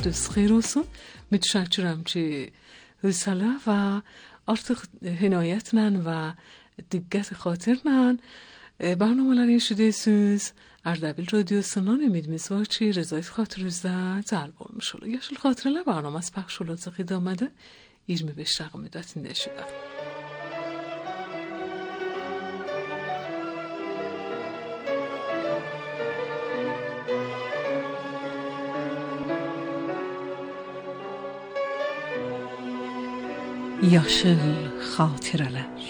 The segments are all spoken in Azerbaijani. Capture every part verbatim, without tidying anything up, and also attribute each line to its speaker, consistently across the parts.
Speaker 1: Gününüz xeyir olsun. Mütəşəkkirəm ki, hövsələ və artıq hinayətlə və diqqət xatirlə برنامه‌ları eşidirsiniz. Ardabil radyosundan ümidimiz var ki rضایت xatirinizdə cəlb olmuş olur. Yaşıl xatirələr برنامه‌si pəxş olacaq idamada iyirmi beş dəqiqə müddətində eşidək. Yaşıl xatirələr.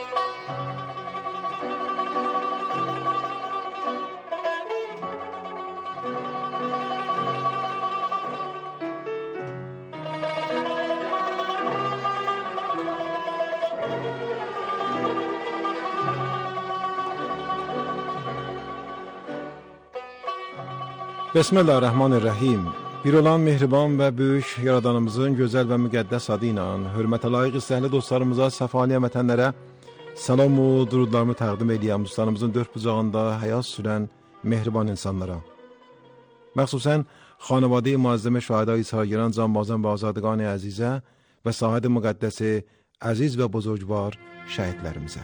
Speaker 2: Bismillahirrahmanirrahim. Bir olan mehriban və böyük yaradanımızın gözəl və müqəddəs adı ilə hörmətə layiq istəkli dostlarımıza, səfaliyə vətənlərə salam və durudlarımı təqdim edirəm. Dostlarımızın dörd bucağında həyat sürən mehriban insanlara. Məxsusən xanəvadə-i muazzəmə şəhidai sərgəran canbazan və azadqan əzizə və sahəd müqəddəsi əziz və buzurgvar şəhidlərimizə.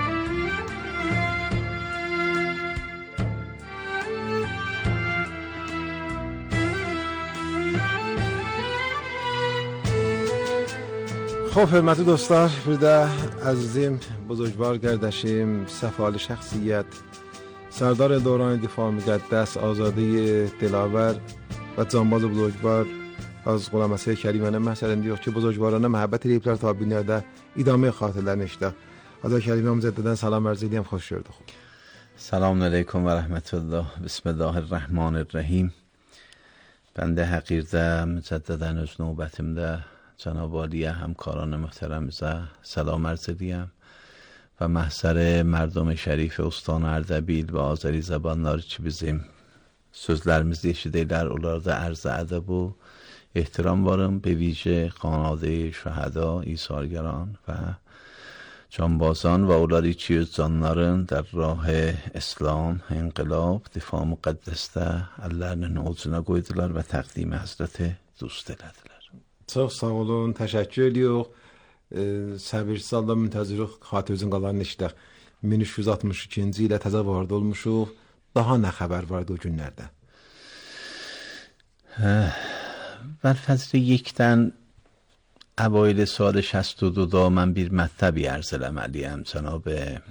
Speaker 2: خب hörmətli dostlar, bir də əzizim, buzurgvar qardaşım, səfalı şəxsiyyət, Sərdar Dövran Difa Müqəddəs, Azadi Dilavər və Canbaz buzurgvar az qulaməsi kərimənə məsələn deyək ki, buzurgvarana məhəbbət eləyiblər ta binlərdə idamə xatirlərini işdə. Azad kərimə mücəddədən salam ərz edəyəm, xoş gördük.
Speaker 3: سلام علیکم و رحمت الله. بسم الله الرحمن الرحیم. بنده حقیرده مجددا از نوبتمده جناب عالی همکاران محترمزه سلام عرض edeyim و محضر مردم şərif استان Ərdəbil və Azəri zabanları ki bizim sözlərimizi eşidirlər, onlarda arz ədəb و احترام varım. به ویژه خانواده شهدا، ایثارگران و جانبازان و اولادی که canların در راه اسلام انقلاب دفاع مقدسته Allah'ın huzuruna qoydular və təqdim Həzrət dost elədilər.
Speaker 2: Çox sağ olun, təşəkkür edirik. Səbirsiz halda müntəziriq xatirinizin qalanını eşidək. min üç yüz altmış ikinci ilə təzə vardı olmuşuq. Daha nə xəbər vardı o günlərdə?
Speaker 3: برفضل یکتن اوایل سال شصت و دو من bir مطلبی عرض علیم جناب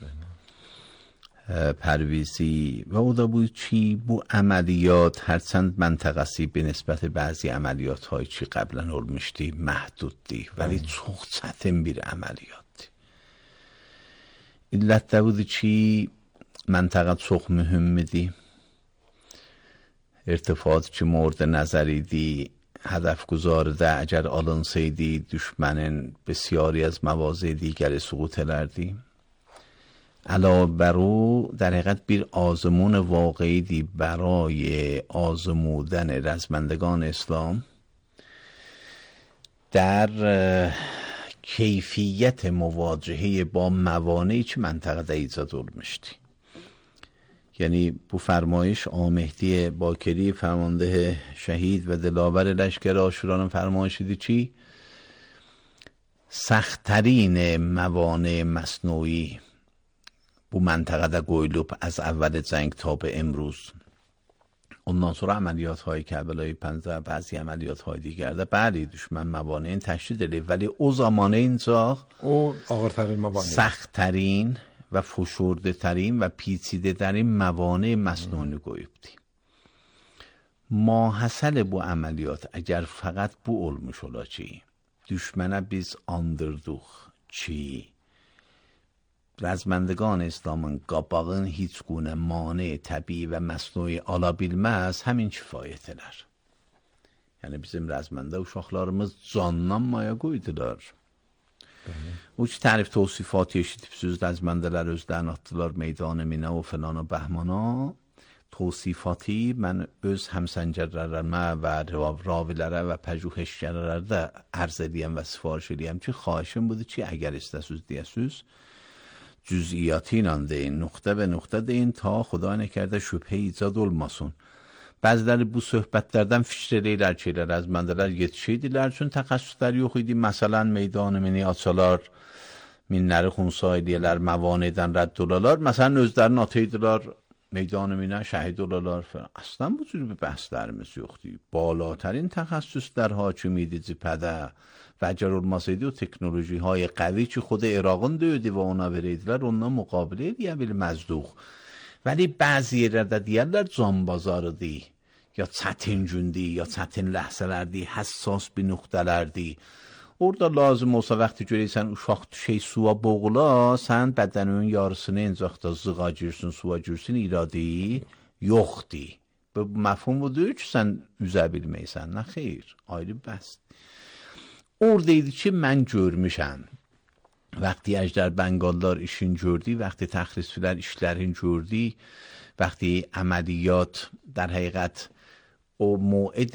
Speaker 3: پرویزی و او دا بود چی bu عملیات هرچند منطقسی به نسبت بعضی عملیات های چی قبلا olmuştu محدودی ولی çok çətin bir əməliyyatdı. İllət də budur ki منطقه çox mühümmidir. ارتفاعات که مورد نظر idi هدف گذارده اگر alınsaydı düşmənin بسیاری از مواضع دیگر سقوط ederdi. علاوه بر او در حقیقت bir آزمون واقعی دی برای آزمودن رزمندگان اسلام در کیفیت مواجهه با موانعی که منطقه ایجاد olmuştu. یعنی بو فرمایش آمهدی باکری فرمانده شهید و دلاور لشکر آشوران فرمایش دی چی؟ سخت‌ترین موانع مصنوعی bu منطقه qoyulub از اول جنگ تا به امروز. ondan sonra عملیات های کربلای پنجاه بعضی عملیات های دیگر ده بله دشمن موانع این تشدید دید ولی او زمانه اینجا
Speaker 2: او آغرترین موانع
Speaker 3: سخت‌ترین و فشرده ترین و پیچیده ترین موانع مصنوعی qoyubdi. ماحصل bu عملیات اگر فقط bu olmuş ola ki düşmənə biz andırdıq ki رزمندگان اسلامın qabağın heç gune mane təbii və məsnui ala bilməz, həmin kifayət edər. Yəni bizim rəzməndə uşaqlarımız candan maya qoydular. O ki tərif tavsifatı eşidibsiniz, rəzməndələr özlərini atdılar meydan minə و فلان و بهمانا. توصیفاتی من öz həmsəngərlərimə və ravilərə və pəjuhəşgərlərə də ərz edəyəm və sifariş edəyəm ki, xahişim budur ki, əgər istəsiz deyəsiz جزئیاتی ilə deyin, nöqtə və nöqtə deyin ta xuda nəkərdə şübhə icad olmasın. Bəziləri bu söhbətlərdən fikir eləyirlər ki, elə rəzməndələr yetişiydilər, üçün təxəssüslər yox idi. Məsələn, meydanı mini açalar, minləri xunsa eləyirlər, məvanədən rədd olarlar. Məsələn, özlərinin ataydılar, meydanı minə şəhid olarlar falan. Aslan bu cür bir bəhslərimiz yoxdur. Balاترین təxəssüslər hakim idi cibhədə və əgər olmasaydı o teknoloji های قوی که خود عراقın döydü və ona verirdilər, onunla müqabilə edə bilməzdik. ولی بعضی yerlərdə deyərlər canbazarıdır, ya çətin gündür, ya çətin ləhsələrdir, həssas bir nöqtələrdir. Orada lazım olsa vaxtı görəysən uşaq şey suya boğula, sən bədənin yarısını encaqda zığa girsin, suya girsin, iradı yoxdur. Bu məfhum budur ki, sən üzə bilməysən, nə xeyr, ayrı bəsdir. Oradaydı ki, mən görmüşəm. وقتی اجدر بنگالدار işin gördü، وقتی تخریصفیler işlerin gördü، وقتی عملیات در حقیقت o موعد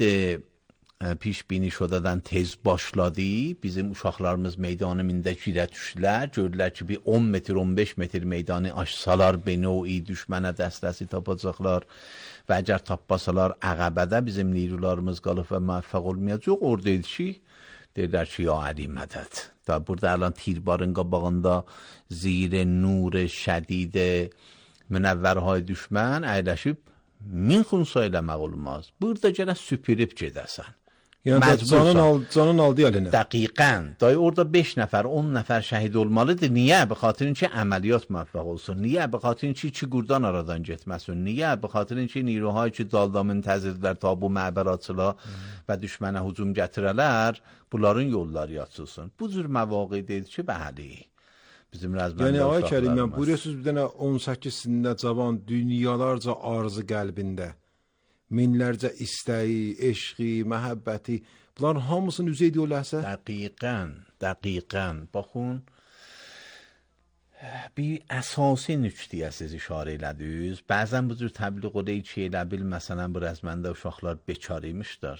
Speaker 3: پیش bini şodadan tez başladı. Bizim uşaqlarımız meydanı mində girə düşdülər. Gördülər ki, bir on metr, on beş metr meydanı aşsalar, beno'i düşmənə dəstəsi tapacaqlar və əgər tapmasalar əqəbədə bizim neyrularımız qalıb və müvəffəq olmayacaq. Oradaydı ki, deyirlər ki, ya Əli mədəd. Da burada الان تیربارın qabağında زیر نور شدید منورهای düşmən əyləşib min xunsa eləmək olmaz. Burada gərək süpürüb gedəsən.
Speaker 2: Yəni canın, al, canın aldı əlinə.
Speaker 3: Dəqiqən. Dayı orada beş nəfər, on nəfər şəhid olmalıdır. Niyə? Be xatirin ki əməliyyat müvəffəq olsun. Niyə? Be xatirin ki iki qurdan aradan getməsin. Niyə? Be xatirin ki نیروهای ki dalda müntəzirlər ta bu məbər və düşmənə hücum gətirələr, bunların yolları açılsın. Bu cür məvaqe deyil ki, bəli. Bizim rəzməndə
Speaker 2: yəni ay Kərim, mən buyuruyorsunuz bir dənə on səkkizində cavan dünyalarca arzu qəlbində, minlərcə istəyi, eşqi, məhəbbəti, bunların hamısını üzə ediyor ləhsə?
Speaker 3: Dəqiqən, dəqiqən. Baxın, bir əsasi nüktəyə siz işarə elədiniz. Bəzən bu cür təbliğ olayı ki, elə bil, məsələn, bu rəzməndə uşaqlar bekar imişdir.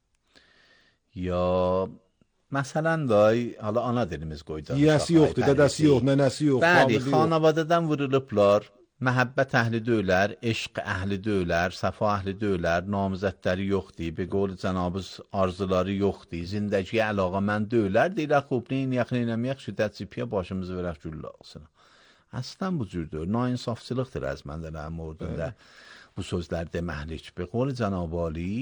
Speaker 3: Ya məsələn day, hala ana dilimiz qoydu.
Speaker 2: Yiyəsi yoxdur, dədəsi yox, nənəsi yox.
Speaker 3: Bəli, xanavadadan vurulublar, məhəbbət əhli deyilər, eşq əhli deyilər, səfa əhli deyilər, namizədləri yoxdur, be qol cənabız arzuları yoxdur, zindəgiyə əlaqəmənd deyilər, deyilər, xub, neyin yaxın eləməyək, şiddət cipiyə başımızı verək güllə olsun. Əslən bu cürdür, nainsafçılıqdır rəzməndələrin ordunda bu sözlər deməklik. Be qol cənab Ali,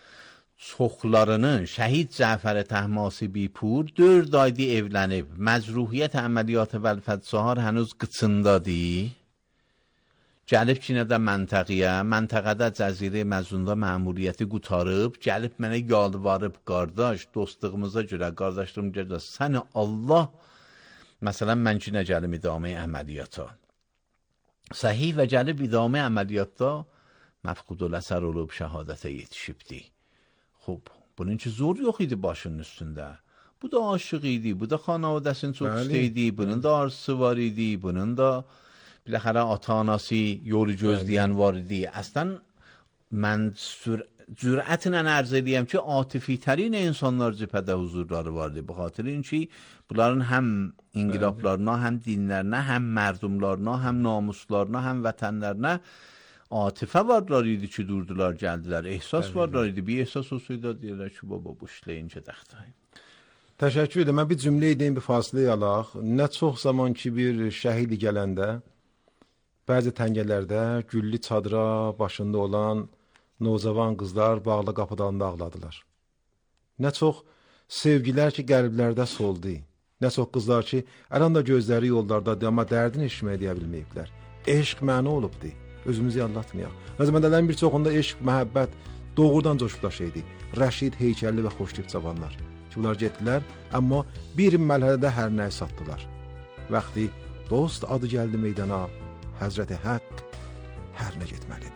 Speaker 3: çoxlarının şəhid Cəfər Təhmasi Bipur dörd ayda evlənib, məcruhiyyət əməliyyatı vəlfədsahar hənuz qıçındadır. Gəlib ki, nədə məntəqiyə, məntəqədə cəzirə məzunda məmuriyyəti qutarıb, gəlib mənə yalvarıb, qardaş, dostluğumuza görə, qardaşlığım görə, səni Allah, məsələn, mən ki, nə gəlim idamə əməliyyata. Səhih və gəlib idamə əməliyyatda məfqudul əsər olub, şəhadətə yetişibdir. Xub, bunun ki, zor yox idi başının üstündə. Bu da aşıq idi, bu da xanavadəsinin çox istəydi, bunun da arzusu var idi, bunun da biləxərə ata-anası yolu gözləyən var idi. Əslən, mən cürətlə ərz edəyəm ki, atifi tərin insanlar cibhədə huzurları vardı. Bu xatirin ki, bunların həm inqilablarına, həm dinlərinə, həm mərdumlarına, həm namuslarına, həm vətənlərinə atifə varlar idi ki, durdular, gəldilər. Ehsas varlar idi. Bir ehsas olsaydı deyirlər ki, baba, bu işləyin gedəxtəyim.
Speaker 2: Təşəkkür edirəm. Mən bir cümlə edeyim, bir fasilə yalaq. Nə çox zaman ki, bir şəhidi gələndə, bəzi təngələrdə güllü çadıra başında olan nocavan qızlar bağlı qapıdan ağladılar. Nə çox sevgilər ki, qəlblərdə soldu. Nə çox qızlar ki, əlanda gözləri yollardadır, amma dərdini eşitməyə deyə bilməyiblər. Eşq məni olubdur. Özümüzü yanlatmayaq. Rəzməndələrin bir çoxunda eşq, məhəbbət doğrudan coşqdaşı idi. Rəşid, heykəlli və xoştip cavanlar. Ki, bunlar getdilər, amma bir mərhələdə hər nəyi satdılar. Vaxtı dost adı gəldi meydana, Həzrəti Haqq hər nə getməlidir.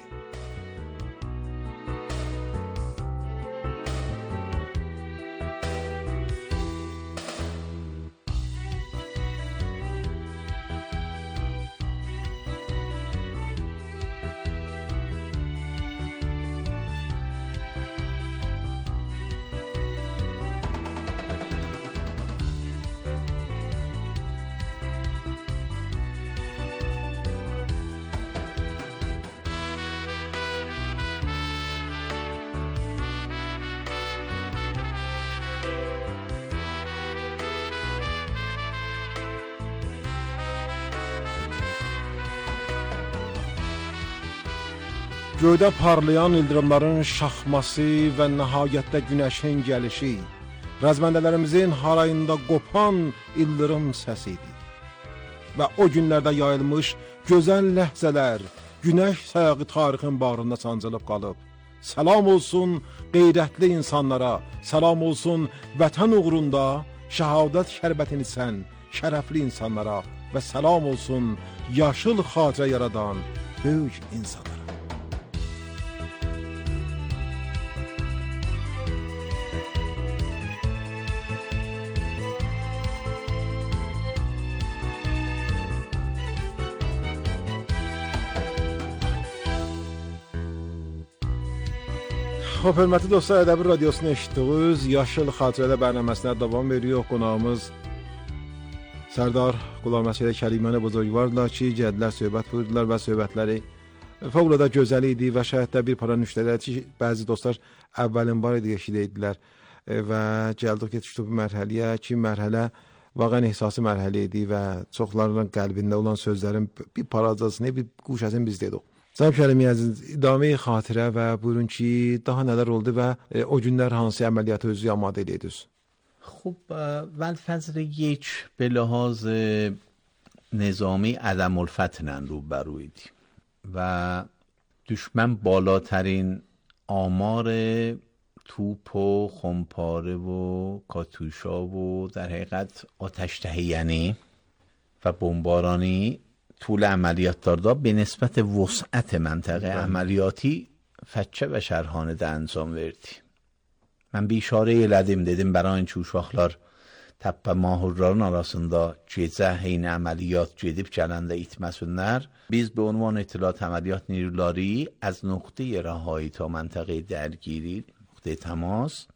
Speaker 2: Göydə parlayan ildırımların şaxması və nəhayətdə günəşin gəlişi, rəzməndələrimizin harayında qopan ildırım səsidir. Və o günlərdə yayılmış gözəl ləhzələr, günəş sayağı tarixin bağrında sancılıb qalıb. Salam olsun qeyrətli insanlara, salam olsun vətən uğrunda şəhadət şərbətini sən, şərəfli insanlara və salam olsun yaşıl xatirə yaradan böyük insanlara. Xoş, hörmətli dostlar, Ədəbi Radiosunu eşitdiniz. Yaşıl Xatirələr bərnaməsinə davam veriyor. Qonağımız Sərdar Qulamaşədə Kəriməni Buzurgvardırlar ki, gəldilər, söhbət buyurdular və söhbətləri fəvqəladə gözəl idi və şəhətdə bir para nüştələr ki, bəzi dostlar əvvəlin var idi, eşidirdilər və gəldik yetişdik bu mərhələyə ki, mərhələ vaqən ehsası mərhələ idi və çoxlarının qəlbində olan sözlərin bir paracasını, bir quşasını biz dedik. Cənab Kərimi əziz, idame xatirə və buyurun ki, daha nələr oldu və e, o günlər hansı əməliyyatı özü amadə edirdiniz?
Speaker 3: خب ولفظر یک به لحاظ نظامی عدم الفتنن رو برویدیم و دشمن بالاترین آمار توپ و خمپاره و کاتوشا و در حقیقت آتش تهیعنی و بمبارانی طول عملیات دارده به نسبت وسعت منطقه عملیاتی Fətçə və Şərhanədə anzam verdi. Mən bir işarə elədim, dedim برای اینکه uşaqlar təppə mahurların arasında gecə eyni əməliyyat gedib gələndə itməsinlər. Biz به عنوان اطلاعات عملیات نیرولاری از نقطه رهایی تا منطقه درگیری، نقطه تماس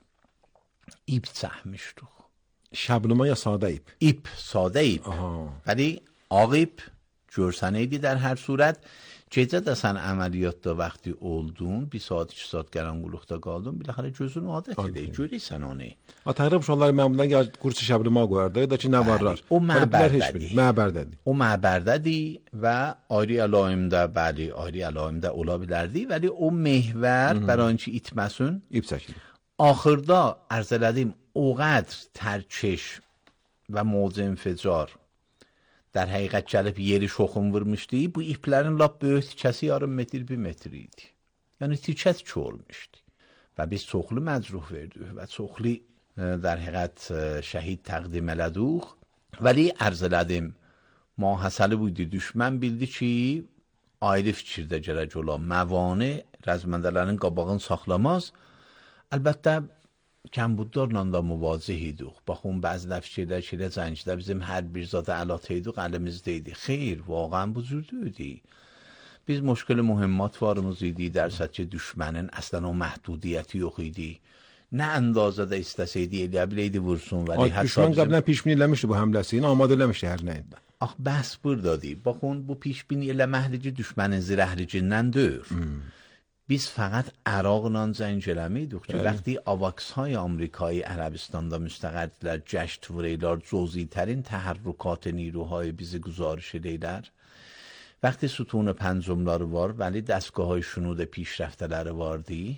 Speaker 3: ایپ سهم می‌شدیم.
Speaker 2: شبنما یا ساده ایپ؟
Speaker 3: ایپ، ساده ایپ. ولی ağ ip görsənəydi در هر صورت. Gecə də sən əməliyyatda vaxtı oldun, bir saat, iki saat qaranquluqda qaldın, biləxərə gözün adət edək, görəksən onu.
Speaker 2: Təqrib uşaqlar məmulən qursu şəbnima qoyardı, da ki, nə varlar?
Speaker 3: O məbərdədir.
Speaker 2: Məbərdədir.
Speaker 3: O məbərdədir və ayrı əlaimdə, bəli, ayrı əlaimdə ola bilərdi, vəli o mehvər, برای اینکه itməsin,
Speaker 2: ip çəkilir.
Speaker 3: Axırda, ərz elədim, o qədr tərkiş və موضع انفجار در حقیقت gəlib yeri şoxun vurmuşdu. Bu iplərin lap böyük tikəsi yarım metr, bir metr idi. Yəni tikət ki olmuşdu. Və biz çoxlu məcruh verdik və çoxlu در حقیقت şəhid təqdim elədik. Vəli ərz elədim, mahəsəli buydu. Düşmən bildi ki, ayrı fikirdə gələk olan məvani rəzməndələrin qabağını saxlamaz. Əlbəttə, کمبوددارla da müvazih idik. Baxın, bəzi dəfçələr ki, zəncidə bizim hər bir zada əlat idik, əlimizdə idi. Xeyr, vaقعا bu cürdü. Biz müşkil mühimmat varımız idi, dərsət ki, düşmənin əslən o məhdudiyyəti yox idi. Nə əndazədə istəsəydi, eləyə biləydi vursun.
Speaker 2: Düşmən qəblən pişmin eləmişdi bu həmləsini, amadə eləmişdi hər nəyin.
Speaker 3: Ax, bəhs buradadır. Baxın, bu pişmin eləməhlici düşmənin zirəhlicindən deyir. biz فقط عراقla zəng eləmiydik ki, وقتی آواکس های آمریکایی عربستان'da müstəqərdilər, cəşt vureylər, cüzi tərin تحرکات نیروهای bizi گزارش edeylər. وقتی ستون پنجمları var, ولی دستگاه های شنود پیشرفته‌ləri vardı.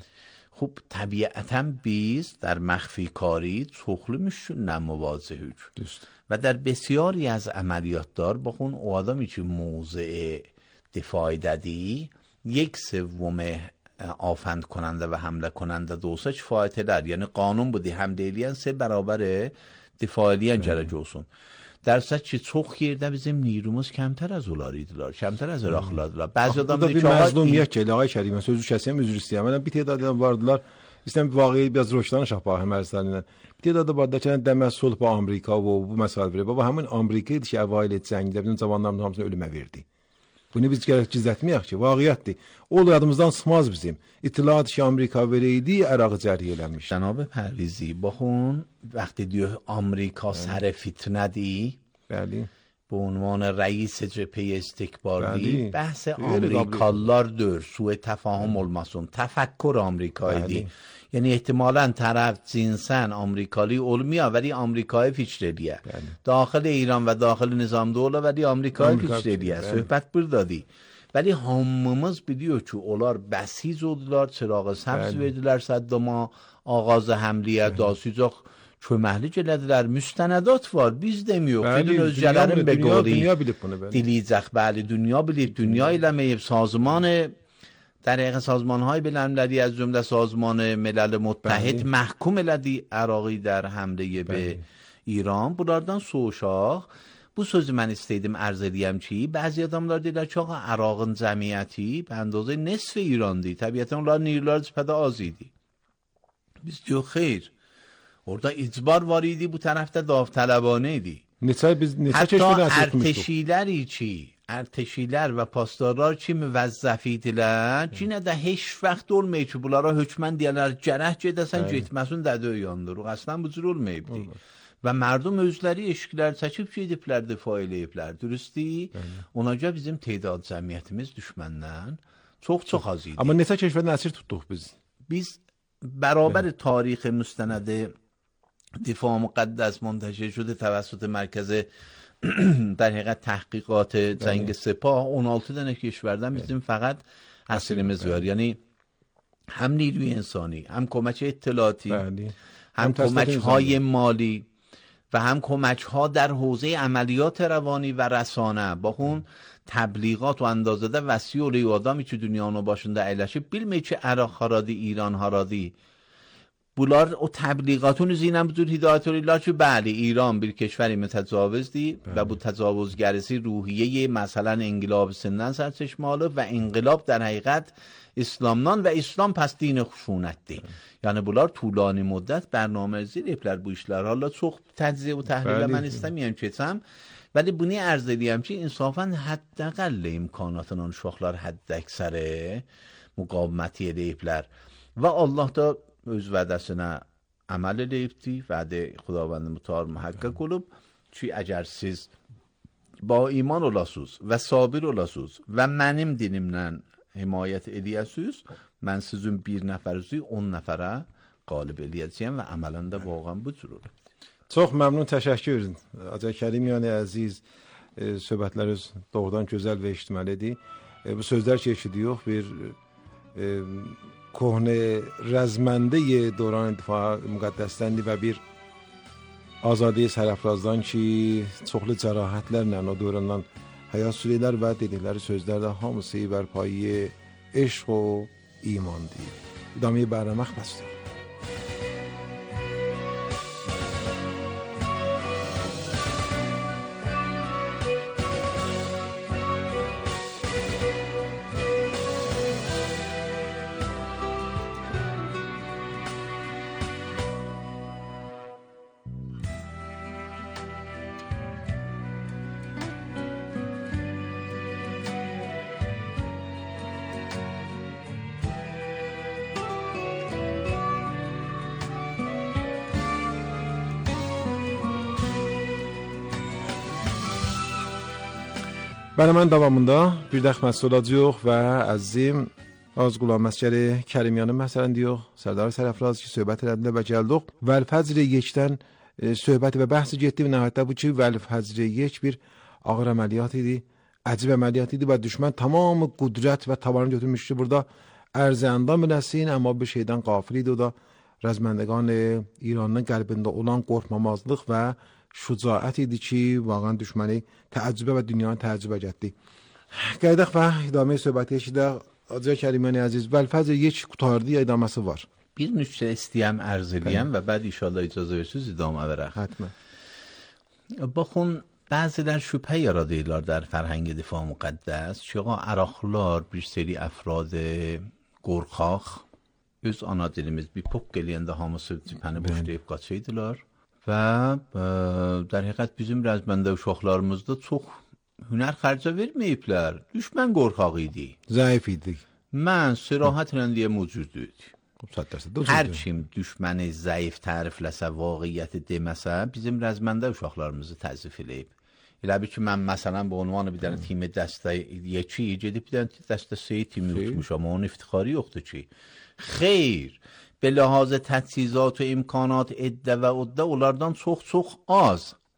Speaker 3: خب طبیعتاً biz در مخفی کاری çoxlu müşküllə müvazihyük. و در بسیاری از عملیاتlar baxın o adamı ki موضع دفاعی دادی یک سوم آفند کننده و حمله کننده دوسه کفایت eder. یعنی قانون بودی حمله سه برابر دفاعی جلج olsun. درصد چی çox yerdə bizim nirumuz kəmtər az olar idilər, kəmtər az raxladılar. Bəzi adamlar
Speaker 2: bir məzlumiyyət ki, Ağay Kərimə sözü kəsəm üzr istəyirəm. Bir tədad adam vardılar. İstəm vaqiyi biraz roşdan şahbah mərzlərindən. Bir tədad vardı ki, demək sulh bu Amerika və bu məsələləri. Baba həmin Amerika idi ki, əvvəl et zəngdə bizim cavanların hamısını ölümə verdi. Bunu biz gərək gizlətməyək ki, vaqiətdir. O yadımızdan çıxmaz bizim. İttilaat ki, Amerika verəydi, Ərağı cəriyə eləmiş.
Speaker 3: جناب پرویزی بخون وقتی دیو آمریکا سر فتنه دی
Speaker 2: بله
Speaker 3: به عنوان رئیس جبهه استکباری بحث آمریکاlılar dör سوء تفاهم olmasın تفکر آمریکایی یعنی احتمالاً طرف جنساً آمریکایی olmuyor ولی آمریکایی فیچرلیه داخل ایران و داخل نظام دوله ولی آمریکایی فیچرلیه صحبت بردادی Vəli hamımız biliyor ki, onlar bəsiz oldular, çırağı səbz verdilər Səddama, ağazı həmliyə, dasıcaq köməklik elədilər. Müstənədat var, biz demiyor. Xeyli özcələrin beqali diliyəcək, bəli, dünya bilib, dünya eləməyib, sazmanı در حقیقت سازمان‌های بین‌المللی از جمله سازمان ملل متحد محکوم elədi Ərağı در حمله به ایران. Bunlardan soğuşaq. Bu sözü mən istəydim ərz edəyəm ki, bəzi adamlar deyirlər ki, ağa Ərağın cəmiyyəti به اندازه نصف ایرانdı. Təbiətən onlar نیروlar cəbhədə az idi. Biz diyor xeyr. Orada icbar var idi, bu tərəfdə davtələbanə idi.
Speaker 2: Neçə biz neçə
Speaker 3: Hətta
Speaker 2: çeşmə əsir
Speaker 3: ərteşiləri ki, ərteşilər və pastorlar ki müvəzzəf idilər, yenə də heç vaxt olmayıb ki, bunlara hökmən deyərlər, gərək gedəsən, getməsin dədə öyandır. Əslən bu cür olmayıbdı. Və mərdum özləri eşkilər çəkib gediblər, difa eləyiblər. Dürüstü? Ona görə bizim teydad cəmiyyətimiz düşməndən çox-çox az idi.
Speaker 2: Amma neçə çeşmədən əsir tutduq biz?
Speaker 3: Biz bərabər tarix müstənədi دفاع مقدس منتشر شده توسط مرکز در حقیقت تحقیقات جنگ سپاه اون altı tane کشورden bizim فقط اسیرimiz var. یعنی هم نیروی انسانی، هم کمک اطلاعاتی، هم کمک های مالی و هم کمک ها در حوزه عملیات روانی و رسانه. با اون تبلیغات و اندازه ده وسیع و آدمی که دنیانو başında əyləşib bilmir ki, Əraq haradı, İran haradı. Bunlar o təbliğatın üzrə bu cür hidayət edirlər ki, bəli, İran bir کشوری متجاوزdir və bu təcavüzgərisi ruhiyyə məsələn inqilabisindən sərçəşmə alıb və inqilab در حقیقت İslamdan və İslam pəs din xuşunətdir. Yəni bunlar طولانی müddət bərnaməzə ediblər bu işlər. Hala çox təcziyə və təhlilə mən istəmirəm keçəm. Vəli bunu ərz edirəm ki, insafən həddəqəll imkanatının uşaqlar həddəksəri müqaviməti ediblər və Allah da öz vədəsinə əməl edibdi, vədə Xudavənd mütəal mühəqqəq olub ki, əgər siz ba iman olasınız və sabir olasınız və mənim dinimdən himayət edəyəsiniz, mən sizin bir nəfərizi on nəfərə qalib eləyəcəyəm və əmələn də vaqən bu cür olur.
Speaker 2: Çox məmnun, təşəkkür. Hacı Kərimyani əziz, söhbətləriniz doğrudan gözəl və ictiməlidir. Bu sözlər ki, eşidiyoruz bir کهنه رزمنده دوران دفاع مقدس‌دەndi və bir azadi sərəfrazdan ki, çoxlu cərahətlərlə o dövrəndən həyat sürürlər və dedikləri sözlərdə hamısı bərpayı eşq و imandır. İdamə برنامه بسته. Bərnamənin davamında bir də xidmət olacaq və əzizim az Qulam Əsgəri Kərimyanı məsələn deyirik, Sərdar Sərəfraz ki, söhbət elədilər və gəldik. Vəl-Fəcr yekdən söhbəti və bəhsi getdi və nəhayətdə bu ki, Vəl-Fəcr yek bir ağır əməliyyat idi, əcib əməliyyat idi və düşmən tamamı qudrət və tavanı götürmüşdü. Burada ərzəndam eləsin, amma bir şeydən qafil idi. O da rəzməndəqan İranın qəlbində olan qorxmamazlıq və şücaət idi ki, vaqan düşməni təəccübə və dünyanı təəccübə gətdi. Qaydaq və idamə söhbəti eşidək. Hacı Kərimyani əziz, Vəl-Fəcr یک qutardı ya idaməsi var?
Speaker 3: Bir nüktə istəyəm, ərz edəyəm və bəd inşallah icazə versiniz idamə verək.
Speaker 2: Hətmən.
Speaker 3: Baxın, bəzilər şübhə yaradırlar در فرهنگ دفاع مقدس ki, Əraqlılar bir seri əfrad qorxaq, öz ana dilimiz bir pok eləyəndə hamısı cipəni boşlayıb qaçıydılar. Və در حقیقت bizim rəzməndə uşaqlarımızda çox hünər xərcə verməyiblər. Düşmən qorxaq idi.
Speaker 2: Zəif idi.
Speaker 3: Mən sirahətlə deyə mövcuddur. Hər kim düşməni zəif tərifləsə, vaqiyyəti deməsə, bizim rəzməndə uşaqlarımızı təzif eləyib. Elə bir ki, mən məsələn bu ünvanı bir dənə timi dəstə yeki, gedib bir dənə dəstə seyi timi tutmuşam, onun iftixarı yoxdur ki. Xeyr, به لحاظ تجهیزات و امکانات عده و عده onlardan çox-çox az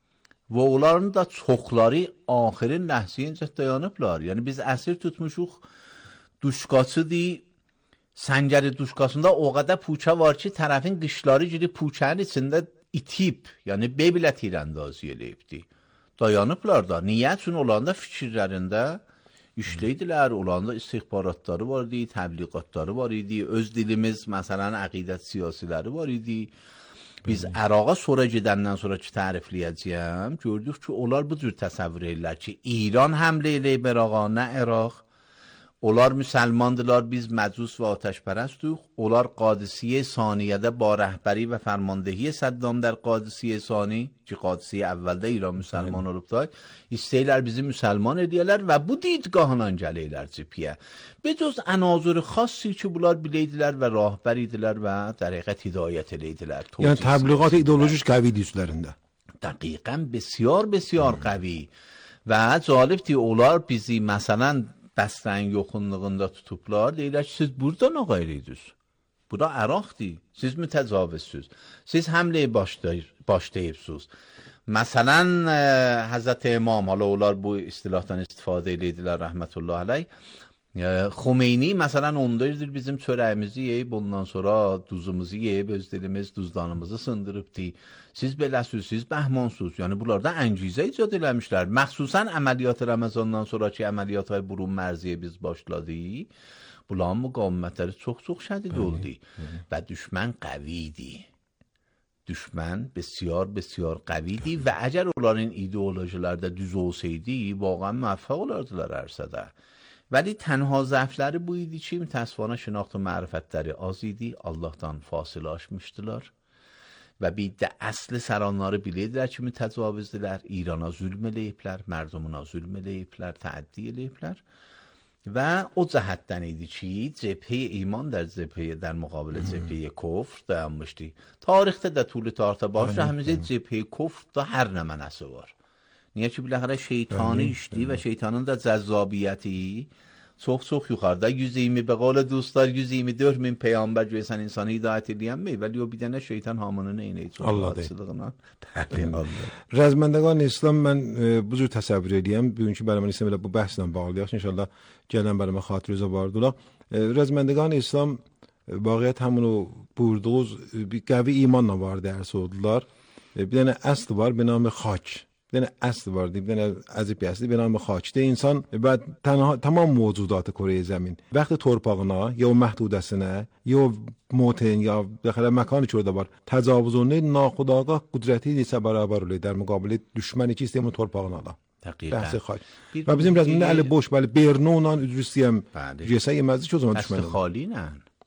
Speaker 3: və onların da çoxları axirin ləhziyincə dayanıblar. Yəni biz əsir tutmuşuq, duşqasıdır, səngəri duşqasında o qədər puça var ki, tərəfin qışları girib puçanın içində itib, yəni B-bilə tirəndazı eləyibdir. Dayanıblar da. Niyə? Çünki olanda fikirlərində işləydilər, olanda istihbaratları var idi, təbliğatları var idi, öz dilimiz, məsələn, əqidət siyasiləri var idi. Biz Əraqa sonra gedəndən sonra ki, tərifləyəcəyəm, gördük ki, onlar bu cür təsəvvür edirlər ki, İran həmlə eləyib Əraqa, nə Əraq. Onlar müsəlmandılar, biz məcus və atəşpərəstük. Onlar Qadisiyə Saniyədə با rəhbəri və fərmandehی Səddam در Qadisiyə Sani ki, Qadisiyə əvvəldə İran müsəlman olublar, istəyirlər bizi müsəlman edəyələr və bu didgahla gəlirlər ciphiyə. Be cüz ənazır xassi ki, bunlar biləydilər və rahbər idilər və dəqiqət hidayət eləydilər.
Speaker 2: Yəni təbliğat ideolojik qəvidir üzlərində.
Speaker 3: Dəqiqən bسیار bسیار qəvi və cəlibdir, onlar bizi məsələn dəstəyin yoxunluğunda tutublar, deyirlər ki, siz buradan ağayırıydınız. Bura Əraqdir, siz mütəcavizsiniz, siz həmləyə başlayıbsınız. Məsələn, Həzrət İmam, hala onlar bu istilahdan istifadə edirdilər, rəhmətullah aleyh. Xomeyni məsələn ondaydır, bizim çörəyimizi yeyib, ondan sonra duzumuzu yeyib, öz dilimiz duzdanımızı sındırıbdır. Siz beləsiniz, siz bəhmansınız. Yəni, bunlarda əngizə icad eləmişlər. Məxsusən əməliyyat Ramazandan sonraki əməliyyat-ı burun mərziyə biz başladık. Bunların müqavimətləri çox-çox şədid oldu. Və düşmən qəvidir. Düşmən bسیار bسیار qəvidir və əgər onların ideolojilərdə düz olsaydı, واقعا müvəffəq olardılar ərsədə. ولی تنها ضعفləri bu idi ki, mütəəssifانə şinaxt و mərifətləri az idi, Allahdan fasilə aşmışdılar və bir də əsli səranları bilirdilər ki, mütəcavizdirlər, İrana zülm eləyiblər, mərdumuna zülm eləyiblər, təəddi eləyiblər və o cəhətdən idi ki, cəbhə iman در cəbhə, در مقابل cəbhə kufr dayanmışdı. Tarixdə də tuli tarixdə başda həmizə cəbhə kufr da hər nə mənəsi var. Niyə ki, biləxərə şeytani işdi və şeytanın da cəzzabiyyəti çox-çox yuxarıda. yüz iyirmi به قول دوستlar yüz iyirmi dörd min peyğəmbər görsən insanı hidayət edəyənmi? Vəli o bir dənə şeytan hamını neynəyir?
Speaker 2: Allah deyil. Rəzməndəqan İslam, mən e, bu cür təsəvvür edəyəm. Bugünkü bərəməni istəm elə bu bəhslə bağlayaq. İnşallah gələn bərəmə xatirizə vardırlar. E, Rəzməndəqan İslam vaqiət həmunu buyurduğuz bir qəvi imanla var dərsi oldular. E, bir dənə əsl var, bir namı xaç. Bir dənə əsl var, bir dənə əzib bir əsli, bir namı xaçdır. İnsan və tənha, tamam mövcudatı Koreyə zəmin bəxti torpağına, ya o məhdudəsinə, ya o moten, ya bəxələ məkanı ki orada var, təcavüz olunur, naxudagah qudrəti isə bərabər olur, در müqabili düşməni ki, istəyəm torpağına ala. Bəhsi xaç. Və bizim rəzmində əli boş, bəli, Bernonla üzr istəyəm, yesə yeməzdi ki, o zaman düşməni.
Speaker 3: دست خالی نه.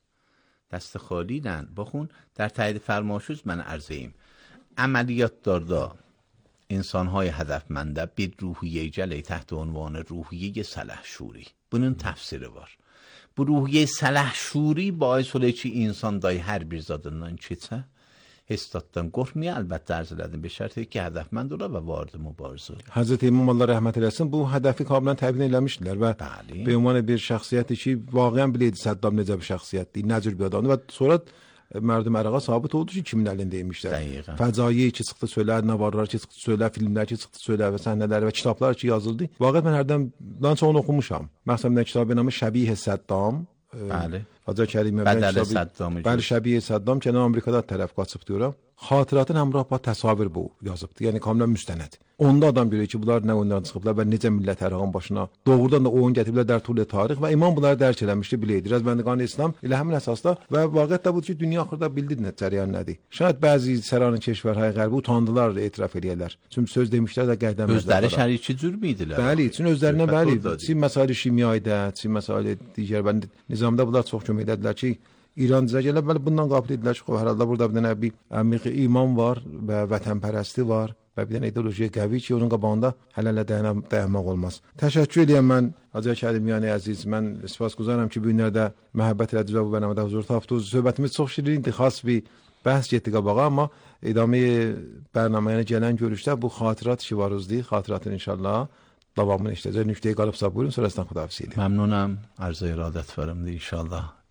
Speaker 3: دست خالی نه. بخون در تایید فرمایشات من عرضیم. عملیات داردا انسان‌های هدفمنده bir ruhiye جلی تحت عنوان روحیه سلحشوری. Bunun təfsiri var. Bu ruhiye sələhşuri باعث olur ki, insan dayı hər bir zadından keçə, hesdatdan qorxmaya, əlbəttə ərz elədim, bir şərti ki, hədəfmənd ola və vardı mübarizə.
Speaker 2: Həzrət İmam Allah rəhmət eləsin, bu hədəfi kamilən təbliğ eləmişdilər və be ünvan bir şəxsiyyəti ki, vaqəən biləydi Səddam necə bir şəxsiyyətdir, nə cür bir adamdır və sonra Mərdum Əraqa sabit oldu ki, kimin əlindəymişlər. Fəcayi ki, çıxdı söylər, navarlar ki, çıxdı söylər, filmlər ki, çıxdı söylər və səhnələr və kitablar ki, yazıldı. Vaqət mən hərdən, daha çoğunu oxumuşam. Məsələn, bir kitabı namı Şəbih Səddam.
Speaker 3: Bəli.
Speaker 2: Hacı Kərimə
Speaker 3: Bədəli Səddam.
Speaker 2: Bəli, Şəbih Səddam ki, Amerikada tərəf qaçıb diyorum. Xatiratın həmrah ba təsavir bu yazıbdı. Yəni kamilən müstənəd. Onda adam bilir ki, bunlar nə oyundan çıxıblar və necə millət Ərağın başına doğrudan da oyun gətiriblər der tuli tarix və imam bunları dərk eləmişdi, biləydi. Rəzməndəqan İslam elə həmin əsasda və vaqiət də budur ki, dünya axırda bildi nə cəryan nədir. Şayət bəzi səranı keşvərhay qərbi utandılar, etiraf eləyirlər. Çünki söz demişlər də qəhdəmədlər.
Speaker 3: Özləri şəriki cürm idilər.
Speaker 2: Bəli, üçün özlərinə bəli. Çin məsailə şimyayda, Çin məsailə digər və nizamda bunlar çox kömək edədilər ki, İran dizə gələ, bəli, bundan qabil edilər ki, hər halda burada bir dənə bir əmiq iman var və vətənpərəsti var və bir dənə ideolojiya qəvi ki, onun qabağında hələ-hələ dayanmaq olmaz. Təşəkkür edirəm mən, Hacı Kərimiyani əziz, mən sipasgüzarım ki, bu günlərdə məhəbbət elədiniz və bu bərnamədə huzur tapdınız. Söhbətimiz çox şirindir, xas bir bəhs getdi qabağa, amma idamə bərnaməyə gələn görüşdə bu xatirat şivarızdır, xatiratın inşallah davamını işləyəcək. Nüktəyə qalıbsa buyurun, sonrasından xudahafizlik.
Speaker 3: Məmnunam, arzu iradət varımdır inşallah.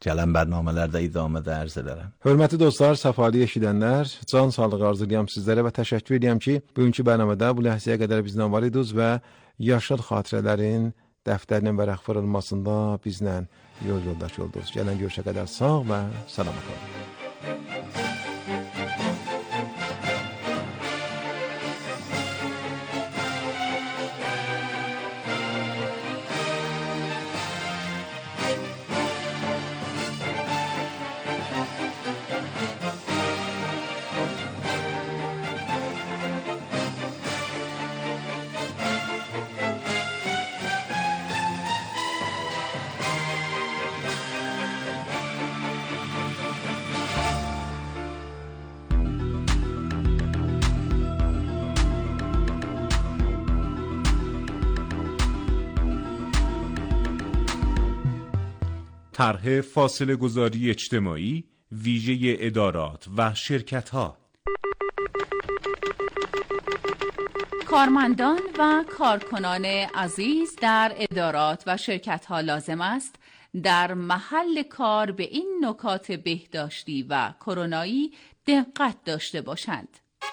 Speaker 3: gələn bərnamələrdə idamə arz edərəm.
Speaker 2: Hörmətli dostlar, səfalı eşidənlər, can sağlığı arzulayıram sizlərə və təşəkkür edirəm ki, bugünkü bərnamədə bu ləhzəyə qədər bizlə var idiniz və yaşad xatirələrin dəftərinin vərəq vurulmasında bizlə yol yoldaş oldunuz. Gələn görüşə qədər sağ və salamat olun.
Speaker 4: طرح فاصله گذاری اجتماعی ویژه ادارات و شرکت ها.
Speaker 5: کارمندان و کارکنان عزیز در ادارات و شرکت ها لازم است در محل کار به این نکات بهداشتی و کرونایی دقت داشته باشند.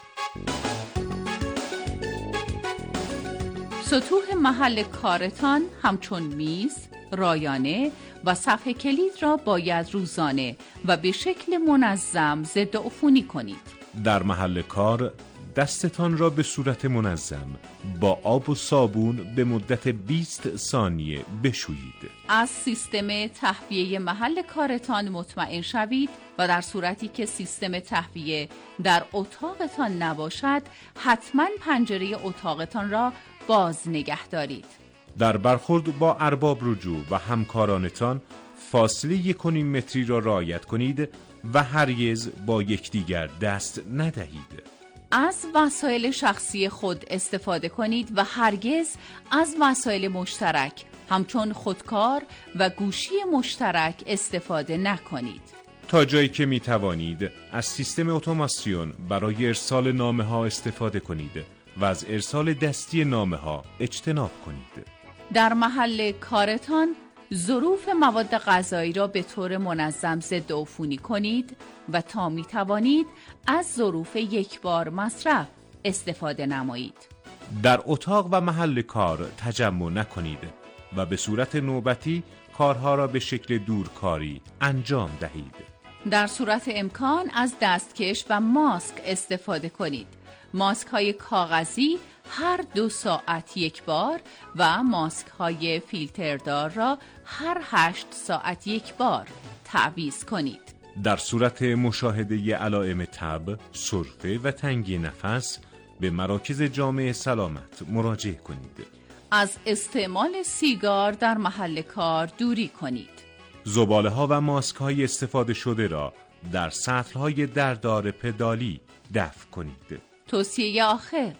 Speaker 5: سطوح محل کارتان همچون میز، رایانه و صفحه کلید را باید روزانه و به شکل منظم ضد عفونی کنید.
Speaker 4: در محل کار دستتان را به صورت منظم با آب و صابون به مدت بیست ثانیه بشویید.
Speaker 5: از سیستم تهویه محل کارتان مطمئن شوید و در صورتی که سیستم تهویه در اتاقتان نباشد، حتما پنجره اتاقتان را باز نگه دارید.
Speaker 4: در برخورد با ارباب رجوع و همکارانتان فاصله یک و نیم متری را رعایت کنید و هرگز با یکدیگر دست ندهید.
Speaker 5: از وسایل شخصی خود استفاده کنید و هرگز از وسایل مشترک همچون خودکار و گوشی مشترک استفاده نکنید.
Speaker 4: تا جایی که می توانید از سیستم اتوماسیون برای ارسال نامه ها استفاده کنید و از ارسال دستی نامه ها اجتناب کنید.
Speaker 5: در محل کارتان ظروف مواد غذایی را به طور منظم ضد عفونی کنید و تا می توانید از ظروف یک بار مصرف استفاده نمایید.
Speaker 4: در اتاق و محل کار تجمع نکنید و به صورت نوبتی کارها را به شکل دورکاری انجام دهید.
Speaker 5: در صورت امکان از دستکش و ماسک استفاده کنید. ماسک های کاغذی هر دو ساعت یک بار و ماسک های فیلتردار را هر هشت ساعت یک بار تعویض کنید.
Speaker 4: در صورت مشاهده علائم تب، سرفه و تنگی نفس به مراکز جامعه سلامت مراجعه کنید.
Speaker 5: از استعمال سیگار در محل کار دوری کنید.
Speaker 4: زباله ها و ماسک های استفاده شده را در سطل های دردار پدالی دفع کنید.
Speaker 5: توصیه آخر: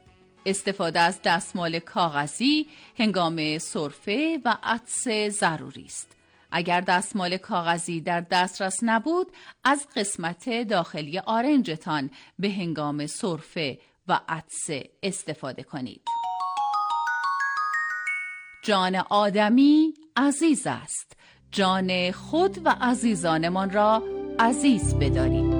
Speaker 5: استفاده از دستمال کاغذی هنگام سرفه و عطسه ضروری است. اگر دستمال کاغذی در دسترس نبود، از قسمت داخلی آرنجتان به هنگام سرفه و عطسه استفاده کنید. جان آدمی عزیز است. جان خود و عزیزانمان را عزیز بدارید.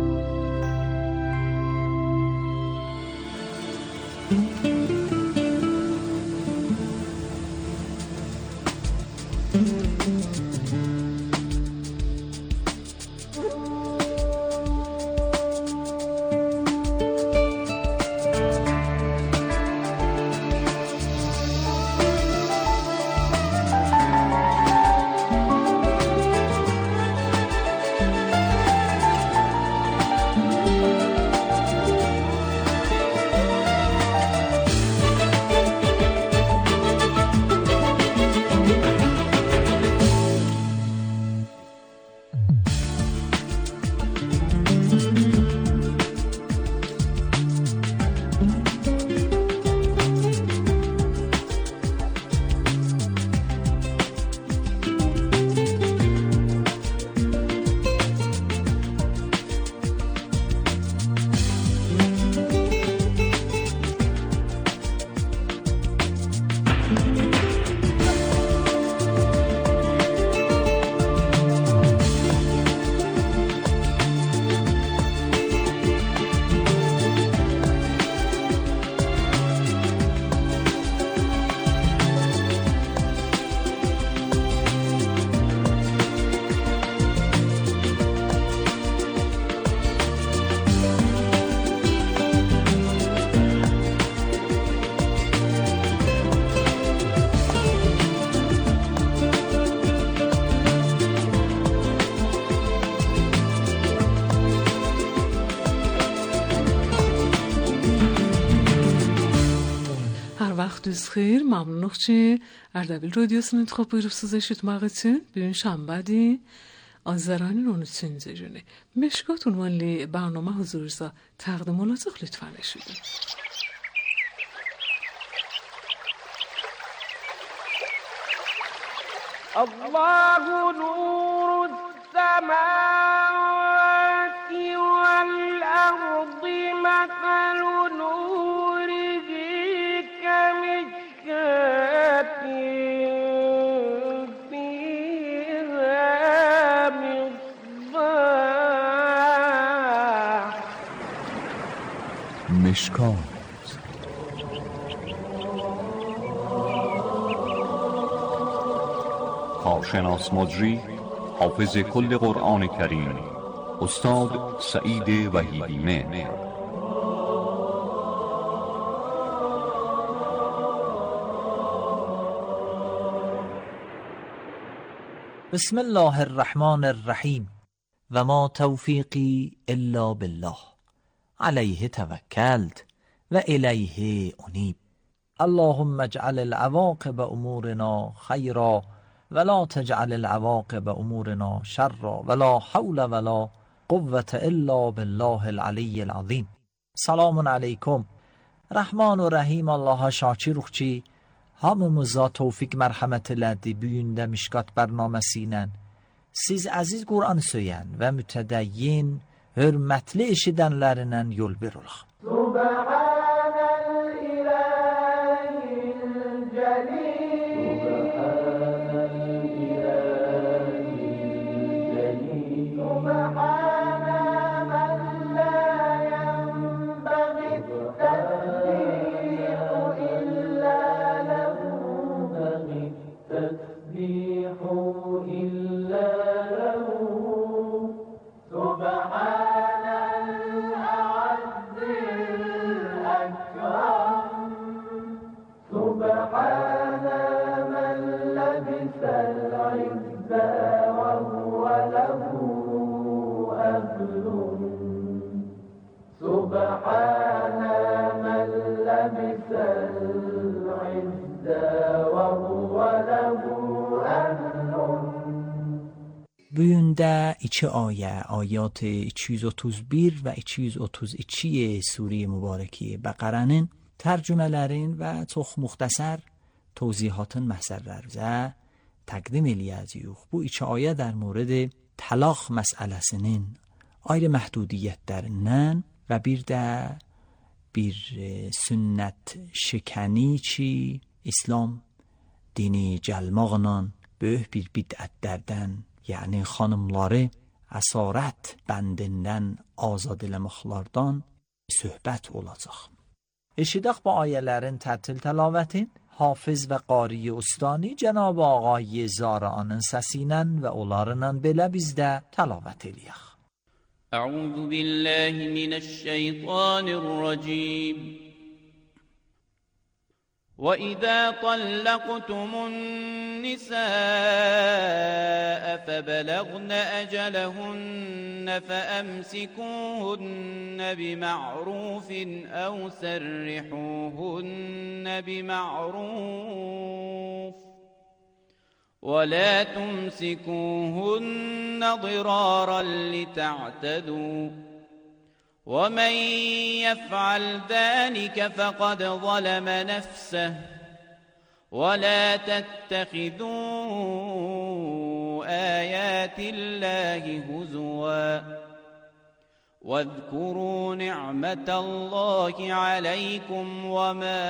Speaker 1: روز خیر ممنونم که اردبیل رادیوسunu entxob buyurubsuz eşitmek için bugün şambadi Azərbaycanın on üçüncü günü Meşkat unvanlı برنامه huzurunuza təqdim olacaq, lütfen eşidin.
Speaker 6: Allahu nurus semavati vel ardi methelu nurihi kemishkatin fiha misbah.
Speaker 7: مشکات کارشناس مجری حافظ کل قرآن کریم استاد سعید وحیدی مهر.
Speaker 8: بسم الله الرحمن الرحیم و ما توفیقی الا بالله علیه توکلت و الیه انیب. اللهم اجعل العواقب امورنا خیرا ولا تجعل العواقب امورنا شرا ولا حول ولا قوة الا بالله العلی العظیم. سلام علیکم. Rəhman və Rəhim Allaha şakiruq ki, hamımıza tövfiq mərhəmət elədi bu gündə Mişkat bərnaməsi ilə. Siz əziz Qur'an söyən və mütədəyyin, hörmətli eşidənlərindən yol bir olaq.
Speaker 6: Subhanəl ilahil cəlil, Subhanəl ilahil cəlil, Subhanə mən lə yənbəği təsbihu illə ləhu, təsbihu illə ləhu, Subhanəl سبحان من لبس العز وهو له أهل سبحان من لبس العز وهو له أهل.
Speaker 8: Bu gündə iki ayə, ayat iki yüz otuz bir və iki yüz otuz iki Sure Mübarəki Bəqərənin tərcümələrin və çox müxtəsər توضیحاتın məhsərlərimizə təqdim eləyəcəyik. Bu iki ayə در مورد talaq məsələsinin ayrı məhdudiyyətlərindən və bir də bir sünnət şikəni ki, İslam dini cəlmaqla böyük bir bidətlərdən, yəni xanımları əsarət bəndindən azad eləməklərdən söhbət olacaq. Eşidək bu ayələrin tərtil təlamətin Hafiz və qari ustani Cənab Ağay Zara'nın səsinə və onlarla belə biz də təlavət eləyək.
Speaker 9: Əuzu billahi minəşşeytanirracim. وَإِذَا طَلَّقْتُمُ النِّسَاءَ فَبَلَغْنَ أَجَلَهُنَّ فَأَمْسِكُوهُنَّ بِمَعْرُوفٍ أَوْ سَرِّحُوهُنَّ بِمَعْرُوفٍ وَلَا تُمْسِكُوهُنَّ ضِرَارًا لِتَعْتَدُوا ومن يفعل ذلك فقد ظلم نفسه ولا تتخذوا آيات الله هزوا واذكروا نعمة الله عليكم وما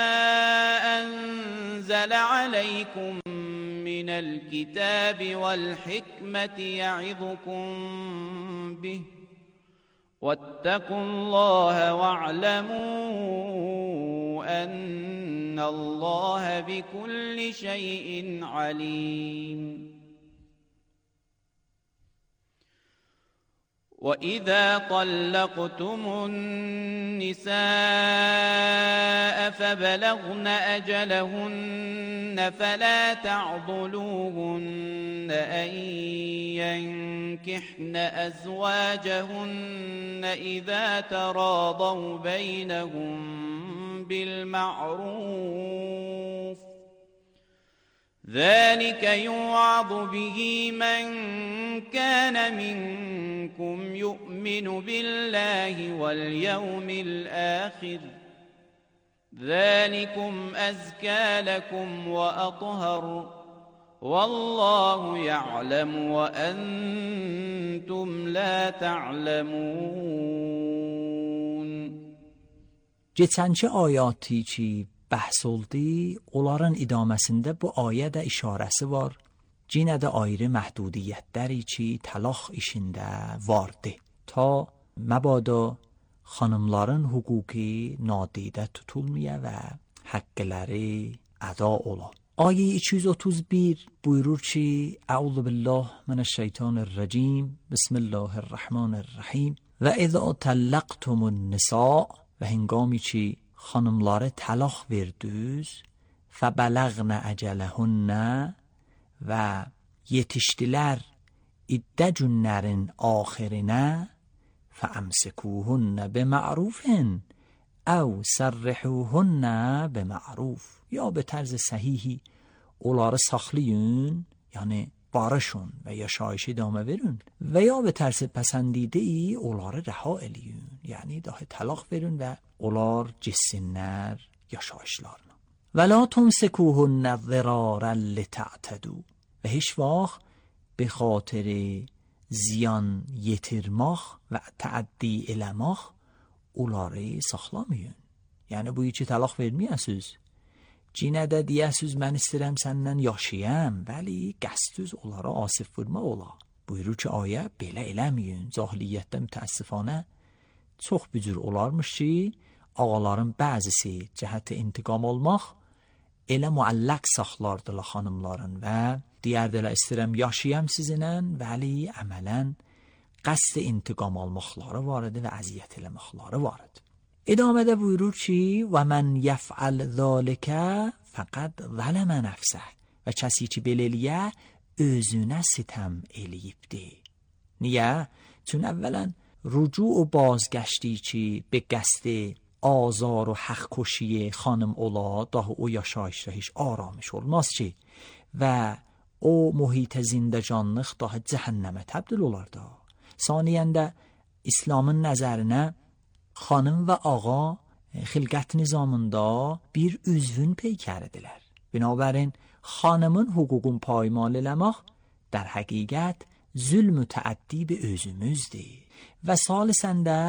Speaker 9: أنزل عليكم من الكتاب والحكمة يعظكم به واتقوا الله واعلموا أن الله بكل شيء عليم. وَإِذَا طَلَّقْتُمُ النِّسَاءَ فَبَلَغْنَ أَجَلَهُنَّ فَلَا تَعْضُلُوهُنَّ أَن يَنكِحْنَ أَزْوَاجَهُنَّ إِذَا تَرَاضَوْا بَيْنَهُم بِالْمَعْرُوفِ ذَلِكَ يُوعَظُ بِهِ مَن كَانَ مِنكُمْ يُؤْمِنُ بِاللَّهِ وَالْيَوْمِ الْآخِرِ ذَلِكُمْ أَزْكَى لَكُمْ وَأَطْهَرُ وَاللَّهُ يَعْلَمُ وَأَنْتُمْ لَا تَعْلَمُونَ.
Speaker 8: Geçənki ayati ki bəhs oldu, onların idaməsində bu ayə də işarəsi var. Cinə də ayrı məhdudiyyətləri ki, talaq işində vardı. Ta məbada xanımların hüquqi nadidə tutulmaya və haqqları əda ola. Ayə iki yüz otuz bir buyurur ki, Əuzu billah minəşşeytanirracim, Bismillahirrahmanirrahim və izə tallaqtumun nisa və həngaمی ki xanımları talaq verdiniz, fəbələğnə əcələhünnə və yetişdilər iddə günlərin axirinə, fəəmsikuhunnə bima'rufin əv sərrihuhunnə bima'ruf. Ya به طرز صحیحی onları saxlayın, yəni barışın və yaşayışı idamə verin və ya به طرز پسندیده ای onları rəha eləyin, yəni daha talaq verin və onlar getsinlər yaşayışlarına. Və la tumsikuhunnə zirarən lita'tədü və heç vaxt به خاطر ziyan yetirmək və təəddi eləmək onları saxlamayın. Yəni bu iki talaq verməyəsiniz. Cinə də deyəsiniz, mən istəyirəm səndən yaşayam, bəli, qəsdüz onlara asif vurma ola. Buyurur ki, ayə, belə eləməyin. Cahiliyyətdə mütəəssifانə çox bücür olarmış ki, ağaların bəzisi cəhəti intiqam olmaq elə müəlləq saxlardılar xanımların və deyərdilər, istəyirəm yaşayam sizinlə, bəli, əmələn qəsd intiqam almaqları var idi və əziyyət eləməkləri var idi. İdamədə buyurur ki, və mən yəfəl zəlikə fəqəd zələmə nəfsə və kəsi ki belə eləyə özünə sitəm eləyibdir. Niyə? Çün əvvələn rücu و بازگشتی ki به قصد آزار و حق کشی خانم ola, daha o yaşayışda heç aramış olmaz ki və o mühit zindəcanlıq daha cəhənnəmə təbdil olar da. Saniyən də İslamın nəzərinə xanım və ağa xilqət nizamında bir üzvün peykəridirlər. Binabərin xanımın hüququn paymal eləmək در həqiqət zülm təəddi به özümüzdür. Və salisən də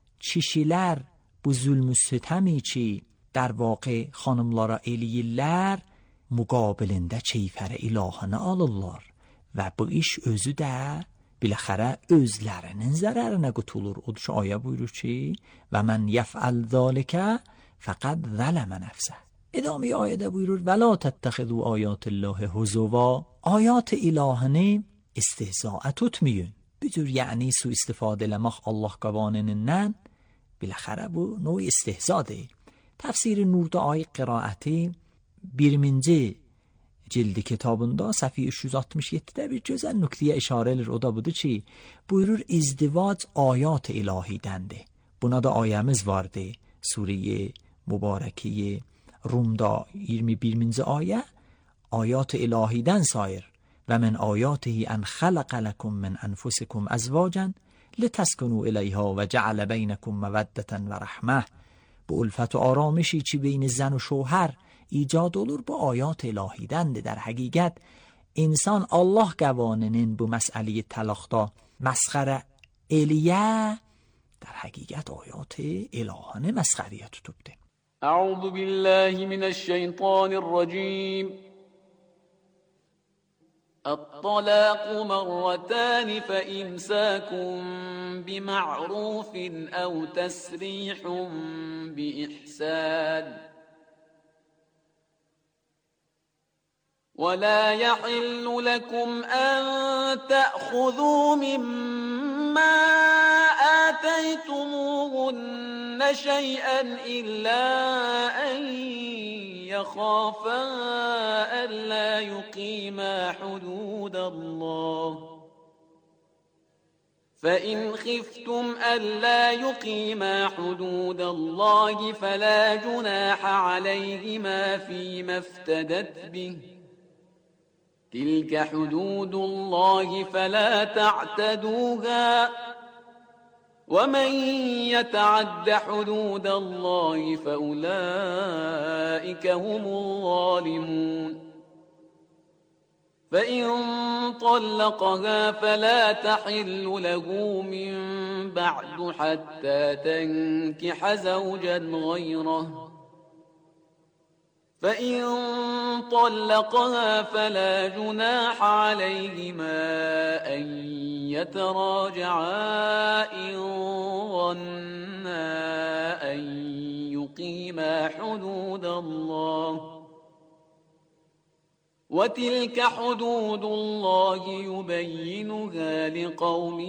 Speaker 8: kişilər bu zulmü sitəmi ki در واقع xanımlara eləyirlər, müqabilində keyfərə ilahını alırlar və bu iş özü də biləxərə özlərinin zərərinə qutulur. Odur ki, ayə buyurur ki və mən yəfəl zəlikə fəqəd zələmə nəfsə. İdami ayədə buyurur və la təttəxidu ayat Allah huzwa. Ayat ilahini istihza'a tutmayın. Bir cür yəni su istifadə eləmək Allah qavaninindən biləxərə bu növ istihzadır. Təfsir Nurda ay qiraəti yirminci cildi kitabında səhifə üç yüz altmış yeddidə bir gözəl nöqtəyə işarə edir. O da budur ki, buyurur izdivac ayat ilahidəndir. Buna da ayəmiz vardı. Suriye mübarəkiyə Rumda iyirmi birinci ayə ayat ilahidən sayır. Və min ayatihi an xalaqa lakum min anfusikum azwajan litaskunu ilayha və ja'ala baynakum mawaddatan və rahmah. Bu ulfət و آرامشی چی بین زن و شوهر ایجاد olur bu ayat ilahidəndir. در həqiqət insan Allah qəvaninin bu məsələyi talaqda məsxərə eləyə در həqiqət ayat ilahini məsxəriyə tutubdur.
Speaker 10: أعوذ بالله من الشيطان الرجيم. الطلاق مرتان فإمساك بمعروف أو تسريح بإحسان ولا يحل لكم أن تأخذوا مما ما آتيتموهن شيئا إلا أن يخافا ألا يقيما حدود الله فإن خفتم ألا يقيما حدود الله فلا جناح عليهما فيما افتدت به تلك حدود الله فلا تعتدوها ومن يتعد حدود الله فأولئك هم الظالمون فإن طلقها فلا تحل له من بعد حتى تنكح زوجا غيره فإن طلقها فلا جناح عليهما أن يتراجعا إن ظنا أن يقيما حدود الله وتلك حدود الله يبينها لقوم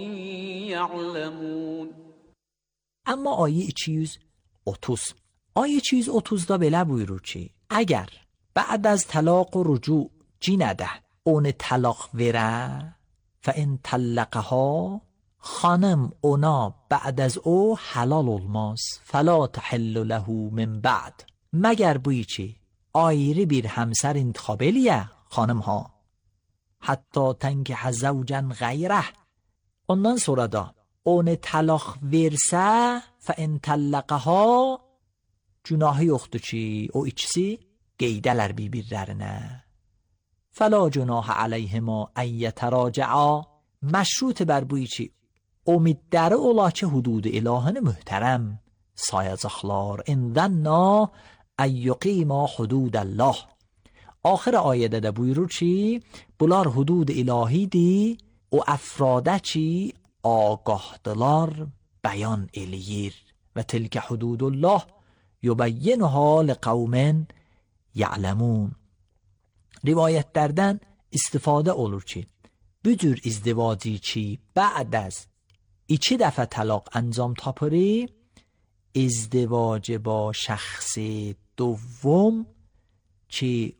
Speaker 10: يعلمون.
Speaker 8: Amma ayet iki yüz otuz ayet iki yüz otuzda belə buyurur ki, əgər بعد از طلاق و رجوع cinədə onu talaq verə فإن طلقها خانم ona بعد از او halal olmaz فلا تحل له من بعد مگر بوی ki ayrı bir həmsər intikhab eləyə xanım ha hatta tənkih zəvcən qayrə ondan sonra da onu talaq versə فإن طلقها günahı yoxdur ki o ikisi qeydələr bir-birlərinə فلا جناح عليهما أن يتراجعا مشروط bər bu ki umidləri ola ki hudud ilahını möhtərəm sayacaqlar in zanna أن يقيما حدود الله. آخر ayədə də buyurur ki bunlar hudud ilahidir o əfradə ki ağahdılar bəyan eləyir və tilkə hududullah yubəyyinha liqavmin ya'lemun. Rivayətlərdən istifadə olur ki bu cür izdivaci ki بعد از iki dəfə talaq انجام tapır ازدواج با شخص دوم ki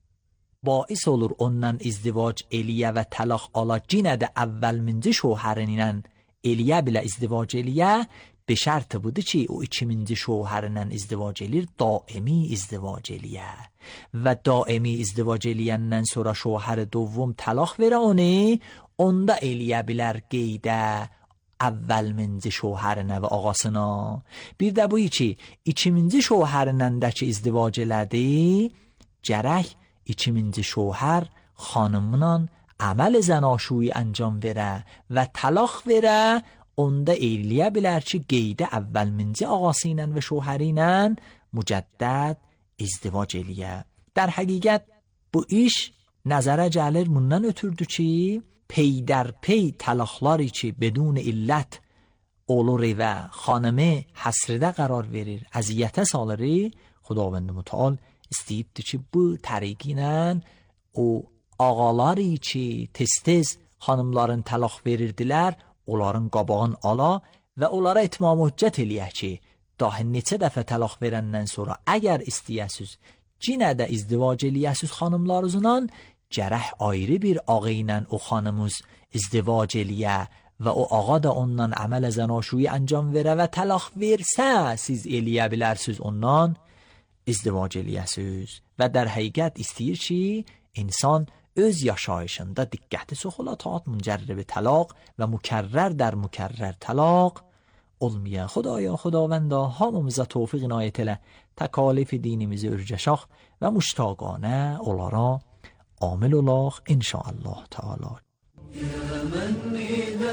Speaker 8: باعث olur ondan izdivac eləyə və talaq ala cinə də əvvəlminci şohərindən eləyə bilə izdivac eləyə به şart budur ki o ikinci şohərindən izdivac eləyir daimi izdivac eləyə və daimi izdivac eləyəndən sonra şohər دوم talaq verə onu onda eləyə bilər qeydə əvvəlminci şohərinə və ağasına. Bir də bu ki ikinci şohərinəndəki izdivac elədi gərək ikinci şohər xanımla əməl zənaşuyi انجام verə və talaq verə onda eləyə bilər ki qeydə əvvəlminci ağası ilə və şohəri ilə mücəddəd izdivac eləyə. در həqiqət bu iş nəzərə gəlir bundan ötürdü ki pey در pey talaqları ki بدون illət olur və xanımı həsrədə qərar verir əziyyətə salır xudavənd mütəal istəyibdir ki bu təriqi ilə o ağaları ki tez-tez xanımların talaq verirdilər onların qabağın ala və onlara itmam hüccət eləyək ki daha neçə dəfə talaq verəndən sonra əgər istəyəsiz cinə də izdivac eləyəsiz xanımlarınızla gərək ayrı bir ağa ilə o xanımız izdivac eləyə və o ağa da ondan əməl zənaşuyi انجام verə və talaq versə siz eləyə bilərsiz ondan izdivac eləyəsiz və در həqiqət istəyir ki insan öz yaşayışında diqqəti soxula taat müncərrib talaq və mükərrər در mükərrər talaq olmayan خدایا خداوندا hamımıza tövfiq inayət elə təkalif dinimizi ürcəşaq və müştaqanə olaraq عامل الله إن شاء الله تعالى.
Speaker 6: يا من إذا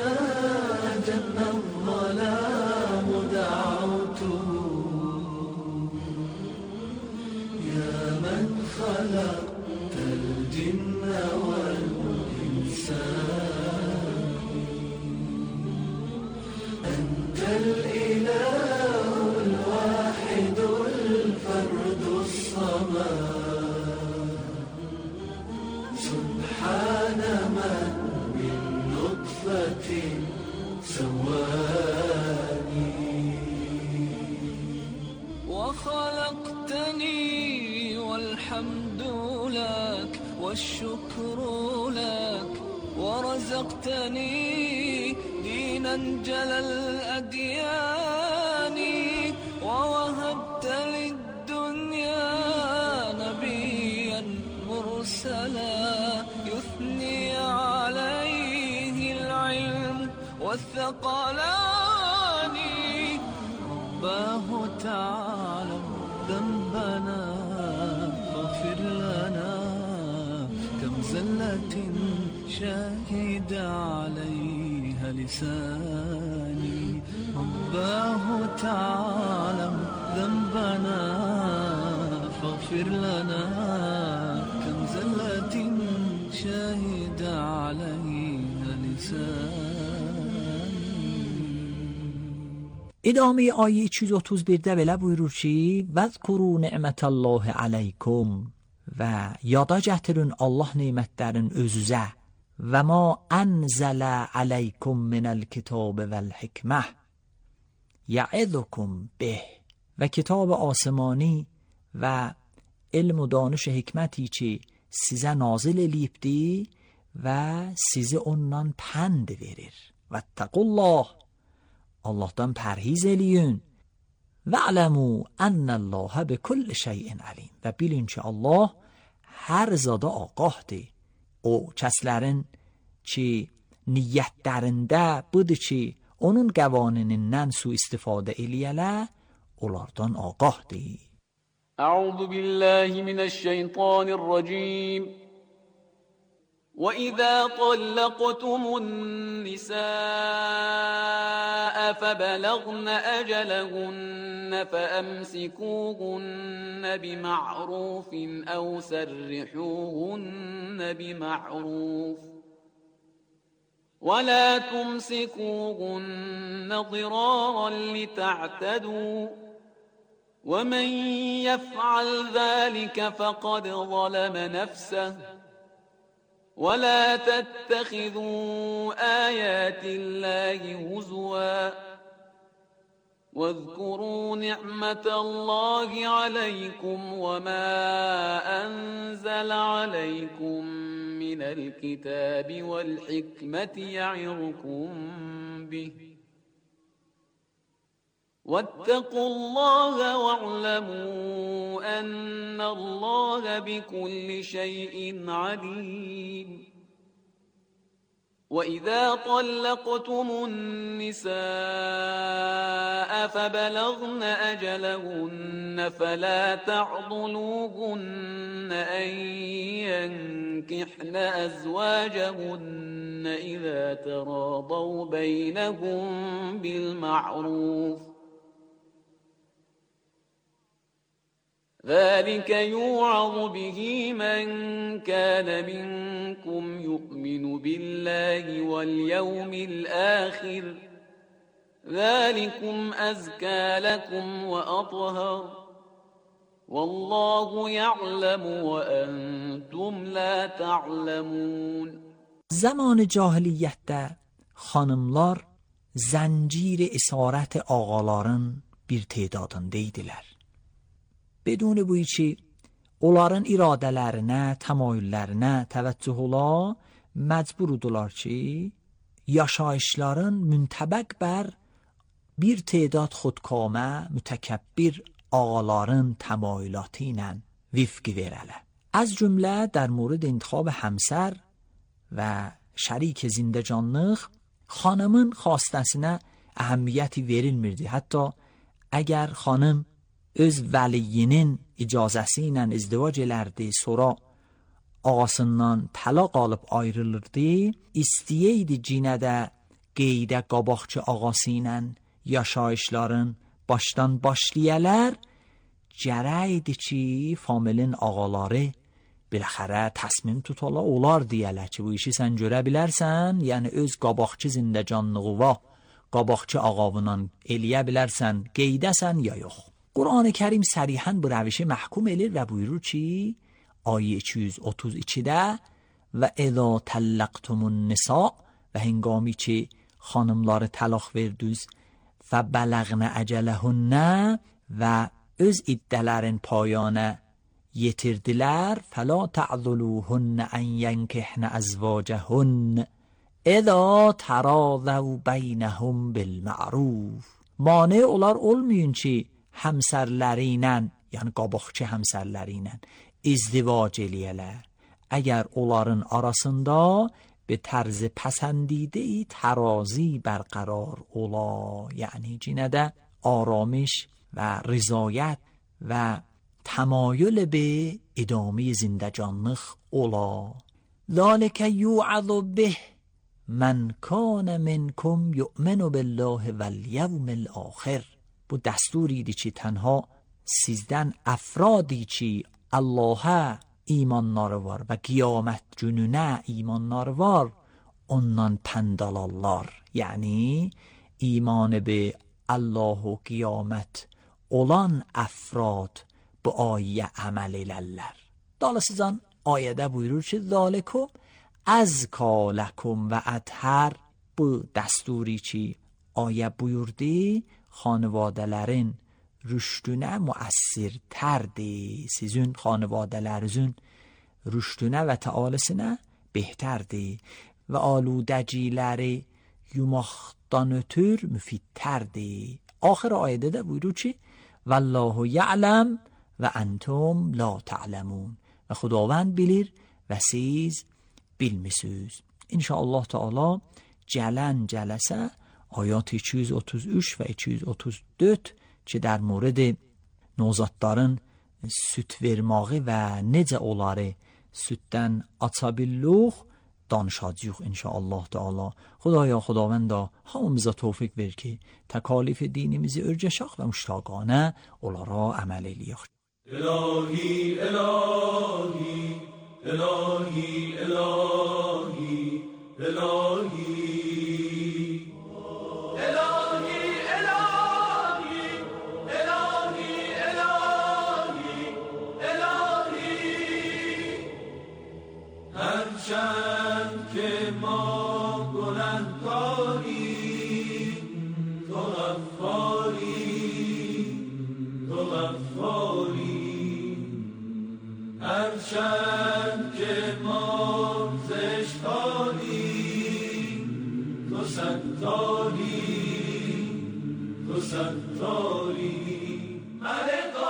Speaker 6: جن الظلام دعوته يا من خلقت الجن والإنسان أنت الإله الواحد الفرد الصمد سبحان من من نطفة سوى الحمد لك والشكر لك ورزقتني دينا جل الأديان ووهبت للدنيا نبيا مرسلا يثني عليه العلم والثقلان رباه تعالى ذنبنا فاغفر لنا كم زلة شهد عليها لساني رباه تعالى ذنبنا فاغفر لنا كم زلة شهد عليها لساني.
Speaker 8: ادامه آیه üç yüz otuz birdə belə buyurur ki: "Vəzkuru ni'metallahi aleykum" və yada gətirin Allah nemətlərin özünüzə və ma anzala aleykum minəl kitab vəl hikmə ya'idukum bih və kitab asmani və elm و دانش hikməti ki sizə nazil eləyibdi və sizi ondan pənd verir. Vəttəqullah, Allahdan pərhiz eləyin. Va'lamu annallaha bikulli şeyin alim. Və bilin ki Allah hər zada ağahdır. O kəslərin ki niyyətlərində budur ki onun qəvaninindən su istifadə eləyələr, onlardan ağahdır.
Speaker 10: أعوذ بالله من الشيطان الرجيم. وإذا طلقتم النساء فبلغن أجلهن فأمسكوهن بمعروف أو سرحوهن بمعروف ولا تمسكوهن ضرارا لتعتدوا ومن يفعل ذلك فقد ظلم نفسه ولا تتخذوا آيات الله هزوا واذكروا نعمة الله عليكم وما أنزل عليكم من الكتاب والحكمة يعظكم به واتقوا الله واعلموا أن الله بكل شيء عليم. وإذا طلقتم النساء فبلغن أجلهن فلا تعضلوهن أن ينكحن أزواجهن إذا تراضوا بينهم بالمعروف ذلك يوعظ به من كان منكم يؤمن بالله واليوم الآخر ذلكم أزكى لكم وأطهر والله يعلم وأنتم لا تعلمون.
Speaker 8: زمان جاهلیتdə xanımlar زنجیر اسارت ağaların bir tedadında idilər. بدون بوی ki onların iradələrinə, təmayüllərinə təvəccüh ola məcburdular ki yaşayışların müntəbəq bər bir تعداد xudkamə, mütəkəbbir ağaların təmayülatı ilə vifqi verələ. از cümlə در مورد انتخاب همسر و şərik zindəcanlıq xanımın xastəsinə əhəmiyyəti verilmirdi. Hətta əgər xanım öz vəliyinin icazəsi ilə izdivac elərdi, sonra ağasından talaq alıb ayrılırdı, istəyəydi cinə də qeydə qabaqçı ağası ilə yaşayışların başdan başlayalar, gərəkdi ki familin ağaları biləxərə təsmim tutala olar deyələr ki bu işi sən görə bilərsən, yəni öz qabaqçı zindəcanlığı qabaqçı ağavından eləyə bilərsən, qeydəsən ya yox. Qur'an-ı Kərim sərihən bu rəvişi məhkum edir və buyurur ki ayə iki yüz otuz ikidə və اذا طلقتم النساء və hengami ki xanımları talaq verdiniz فبلغن اجلهن və öz iddələrin payana yetirdiler فلا تعذلوهن ان ينكحن ازواجهن اذا تراضوا بینهم بالمعروف. Mane olar olmayın ki həmsərləri ilə, yəni qabaqçı həmsərləri ilə izdivac eləyələr. Əgər onların arasında به طرز پسندیده ترازی برقرار اولا، یعنی جینده آرامش و رضایت و تمایل به ادامه زندگانلıq اولا. ذالک یوعظ به من کان منکم یؤمن بالله والیوم الاخر. bu دستوریدی چی تنها سیزدن افرادی چی الله imanları var və qiyamət gününə imanları var, ondan pənd alarlar. Yəni imanı be Allah و qiyamət olan əfrad bu ayə əməl elərlər. Dolayısıyla ayədə buyurur ki, zalikum əzka lakum və ədhər. Bu dəsturi ki ayə buyurdu, xanvadələrin rüşdünə müəssirtərdir. Sizin xanvadələrinizin rüşdünə və təalisinə behterdir və aludəciləri yumaqdan ötür müfidtərdir. Axır ayədə də buyurur ki, Vallahu ya'lem və entum la ta'lemun. Və xudavənd bilir və siz bilmisiniz. İnşallah Teala gələn cələsə ayat iki yüz otuz üç və iki yüz otuz dörd ki در مورد نوزادların süt verməyi və necə onları sütdən aça billuq danışacağıq inşallah Teala. Xudaya xudavənda hamımıza tövfiq ver ki təkalif dinimizi örgəşək və müştaqanə onlara əməl eləyək.
Speaker 6: İlahi, ilahi, ilahi, ilahi, ilahi. هرچند که ما گنهکاریم تو غفاری تو غفاری. هرچند که ما زشتاریم تو ستاری تو ستاری. ملکا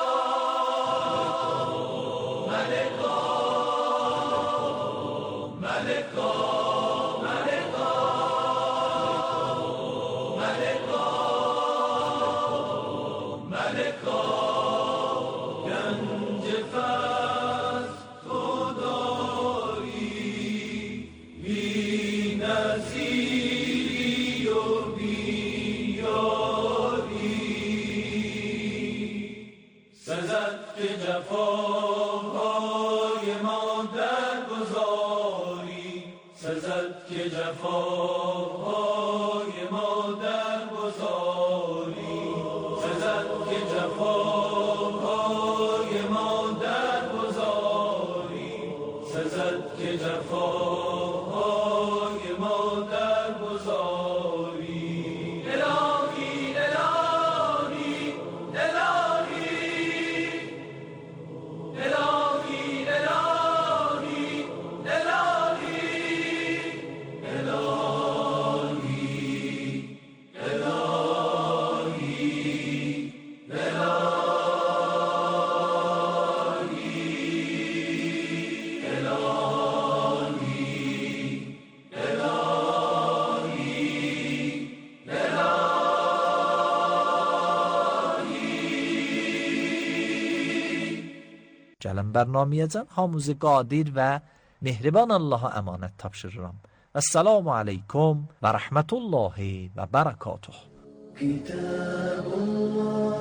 Speaker 8: gələn bərnamiyəcən hamımızı qadir və mehriban Allaha əmanət tapşırıram. Esselamu aleykum və rəhmətullahi və bərəkatuh. Kitabullah,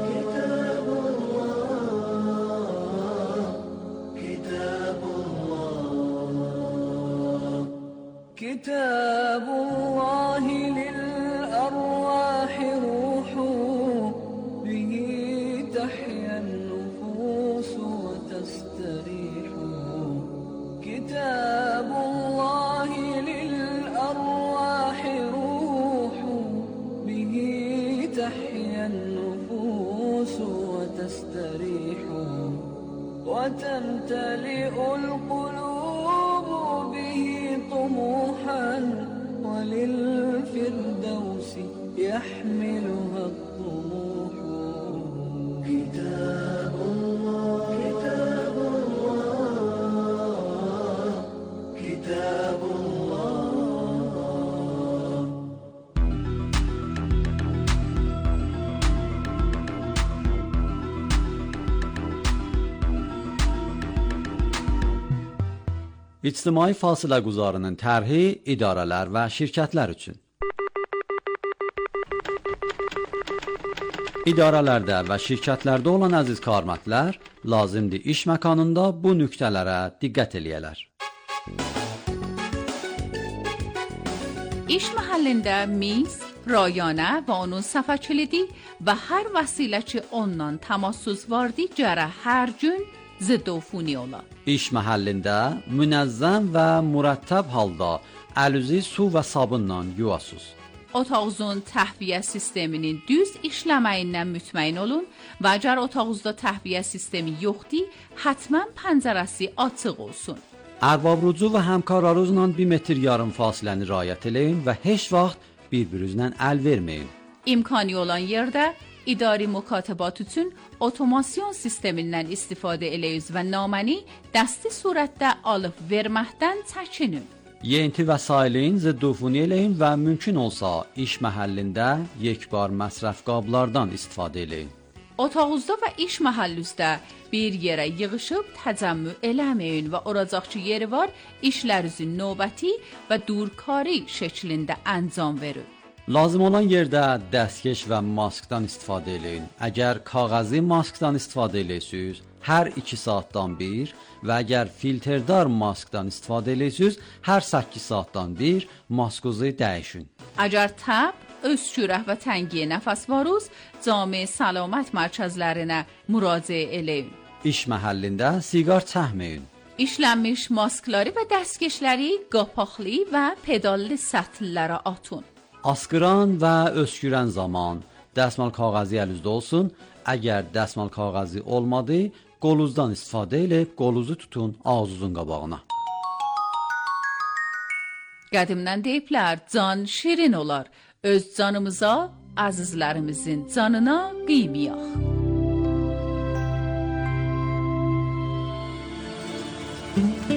Speaker 8: Kitabullah, Kitabullah, Kitabullahi lil-arwahi ruhu bihi tahyan تستريح. كتاب الله للأرواح روح به تحيا النفوس وتستريح وتنتهي
Speaker 11: تمتلئ القلوب به طموحا وللفردوس يحملها الطموح كتاب الله كتاب الله كتاب الله.
Speaker 12: İctimai fasilə quzarının tərhi idarələr və şirkətlər üçün. İdarələrdə və şirkətlərdə olan əziz karmətlər lazımdır iş məkanında bu nöqtələrə diqqət eləyələr.
Speaker 5: İş mahallində miz, rayana və onun səfə kilidi və hər vəsilə ki ondan təmassuz vardı gərək hər gün zidd ufuni ola.
Speaker 12: İş məhəllində münəzzəm və mürəttəb halda əl-üzü su və sabunla yuyasız.
Speaker 5: Otağınızın təhviyyə sisteminin düz işləməyindən mütməyin olun və əgər otağınızda təhviyyə sistemi yoxdur, həttəmən pəncərəsi açıq olsun.
Speaker 12: Ərbabrucu və həmkarlarınızla bir metr yarım fasiləni riayət eləyin və heç vaxt bir-birinizlə əl verməyin.
Speaker 5: İmkanı olan yerdə idari mükatəbat üçün otomasyon sistemindən istifadə eləyiz və naməni dəsti surətdə alıb verməkdən çəkinin.
Speaker 12: Yeyinti vəsailin zidd-ufuni eləyin və mümkün olsa iş məhəllində yekbar məsrəf qablardan istifadə eləyin.
Speaker 5: Otağınızda və iş məhəllünüzdə bir yerə yığışıb təcəmmü eləməyin və oracaqçı yeri var işlərinizin növbəti və durkari şəklində əncam verin.
Speaker 12: Lazım olan yerdə dəstkeş və maskdan istifadə eləyin. Əgər kağəzi maskdan istifadə eləyirsiniz, hər iki saatdan bir və əgər filterdar maskdan istifadə eləyirsiniz, hər səkkiz saatdan bir maskuzu dəyişin.
Speaker 5: Əgər təb, öskürək və təngiyə nəfəs varız, cami səlamət mərkəzlərinə müraciə eləyin.
Speaker 12: İş məhəllində siqar çəkməyin.
Speaker 5: İşlənmiş maskları və dəstkeşləri qapaqlı və pedallı səthlərə atın.
Speaker 12: Askıran və öskürən zaman dəsmal kağəzi əlinizdə olsun. Əgər dəsmal kağəzi olmadı, qolunuzdan istifadə edib qolunuzu tutun ağzınızın qabağına.
Speaker 5: Qədimdən deyiblər, can şirin olar. Öz canımıza, əzizlərimizin canına qıymıyaq.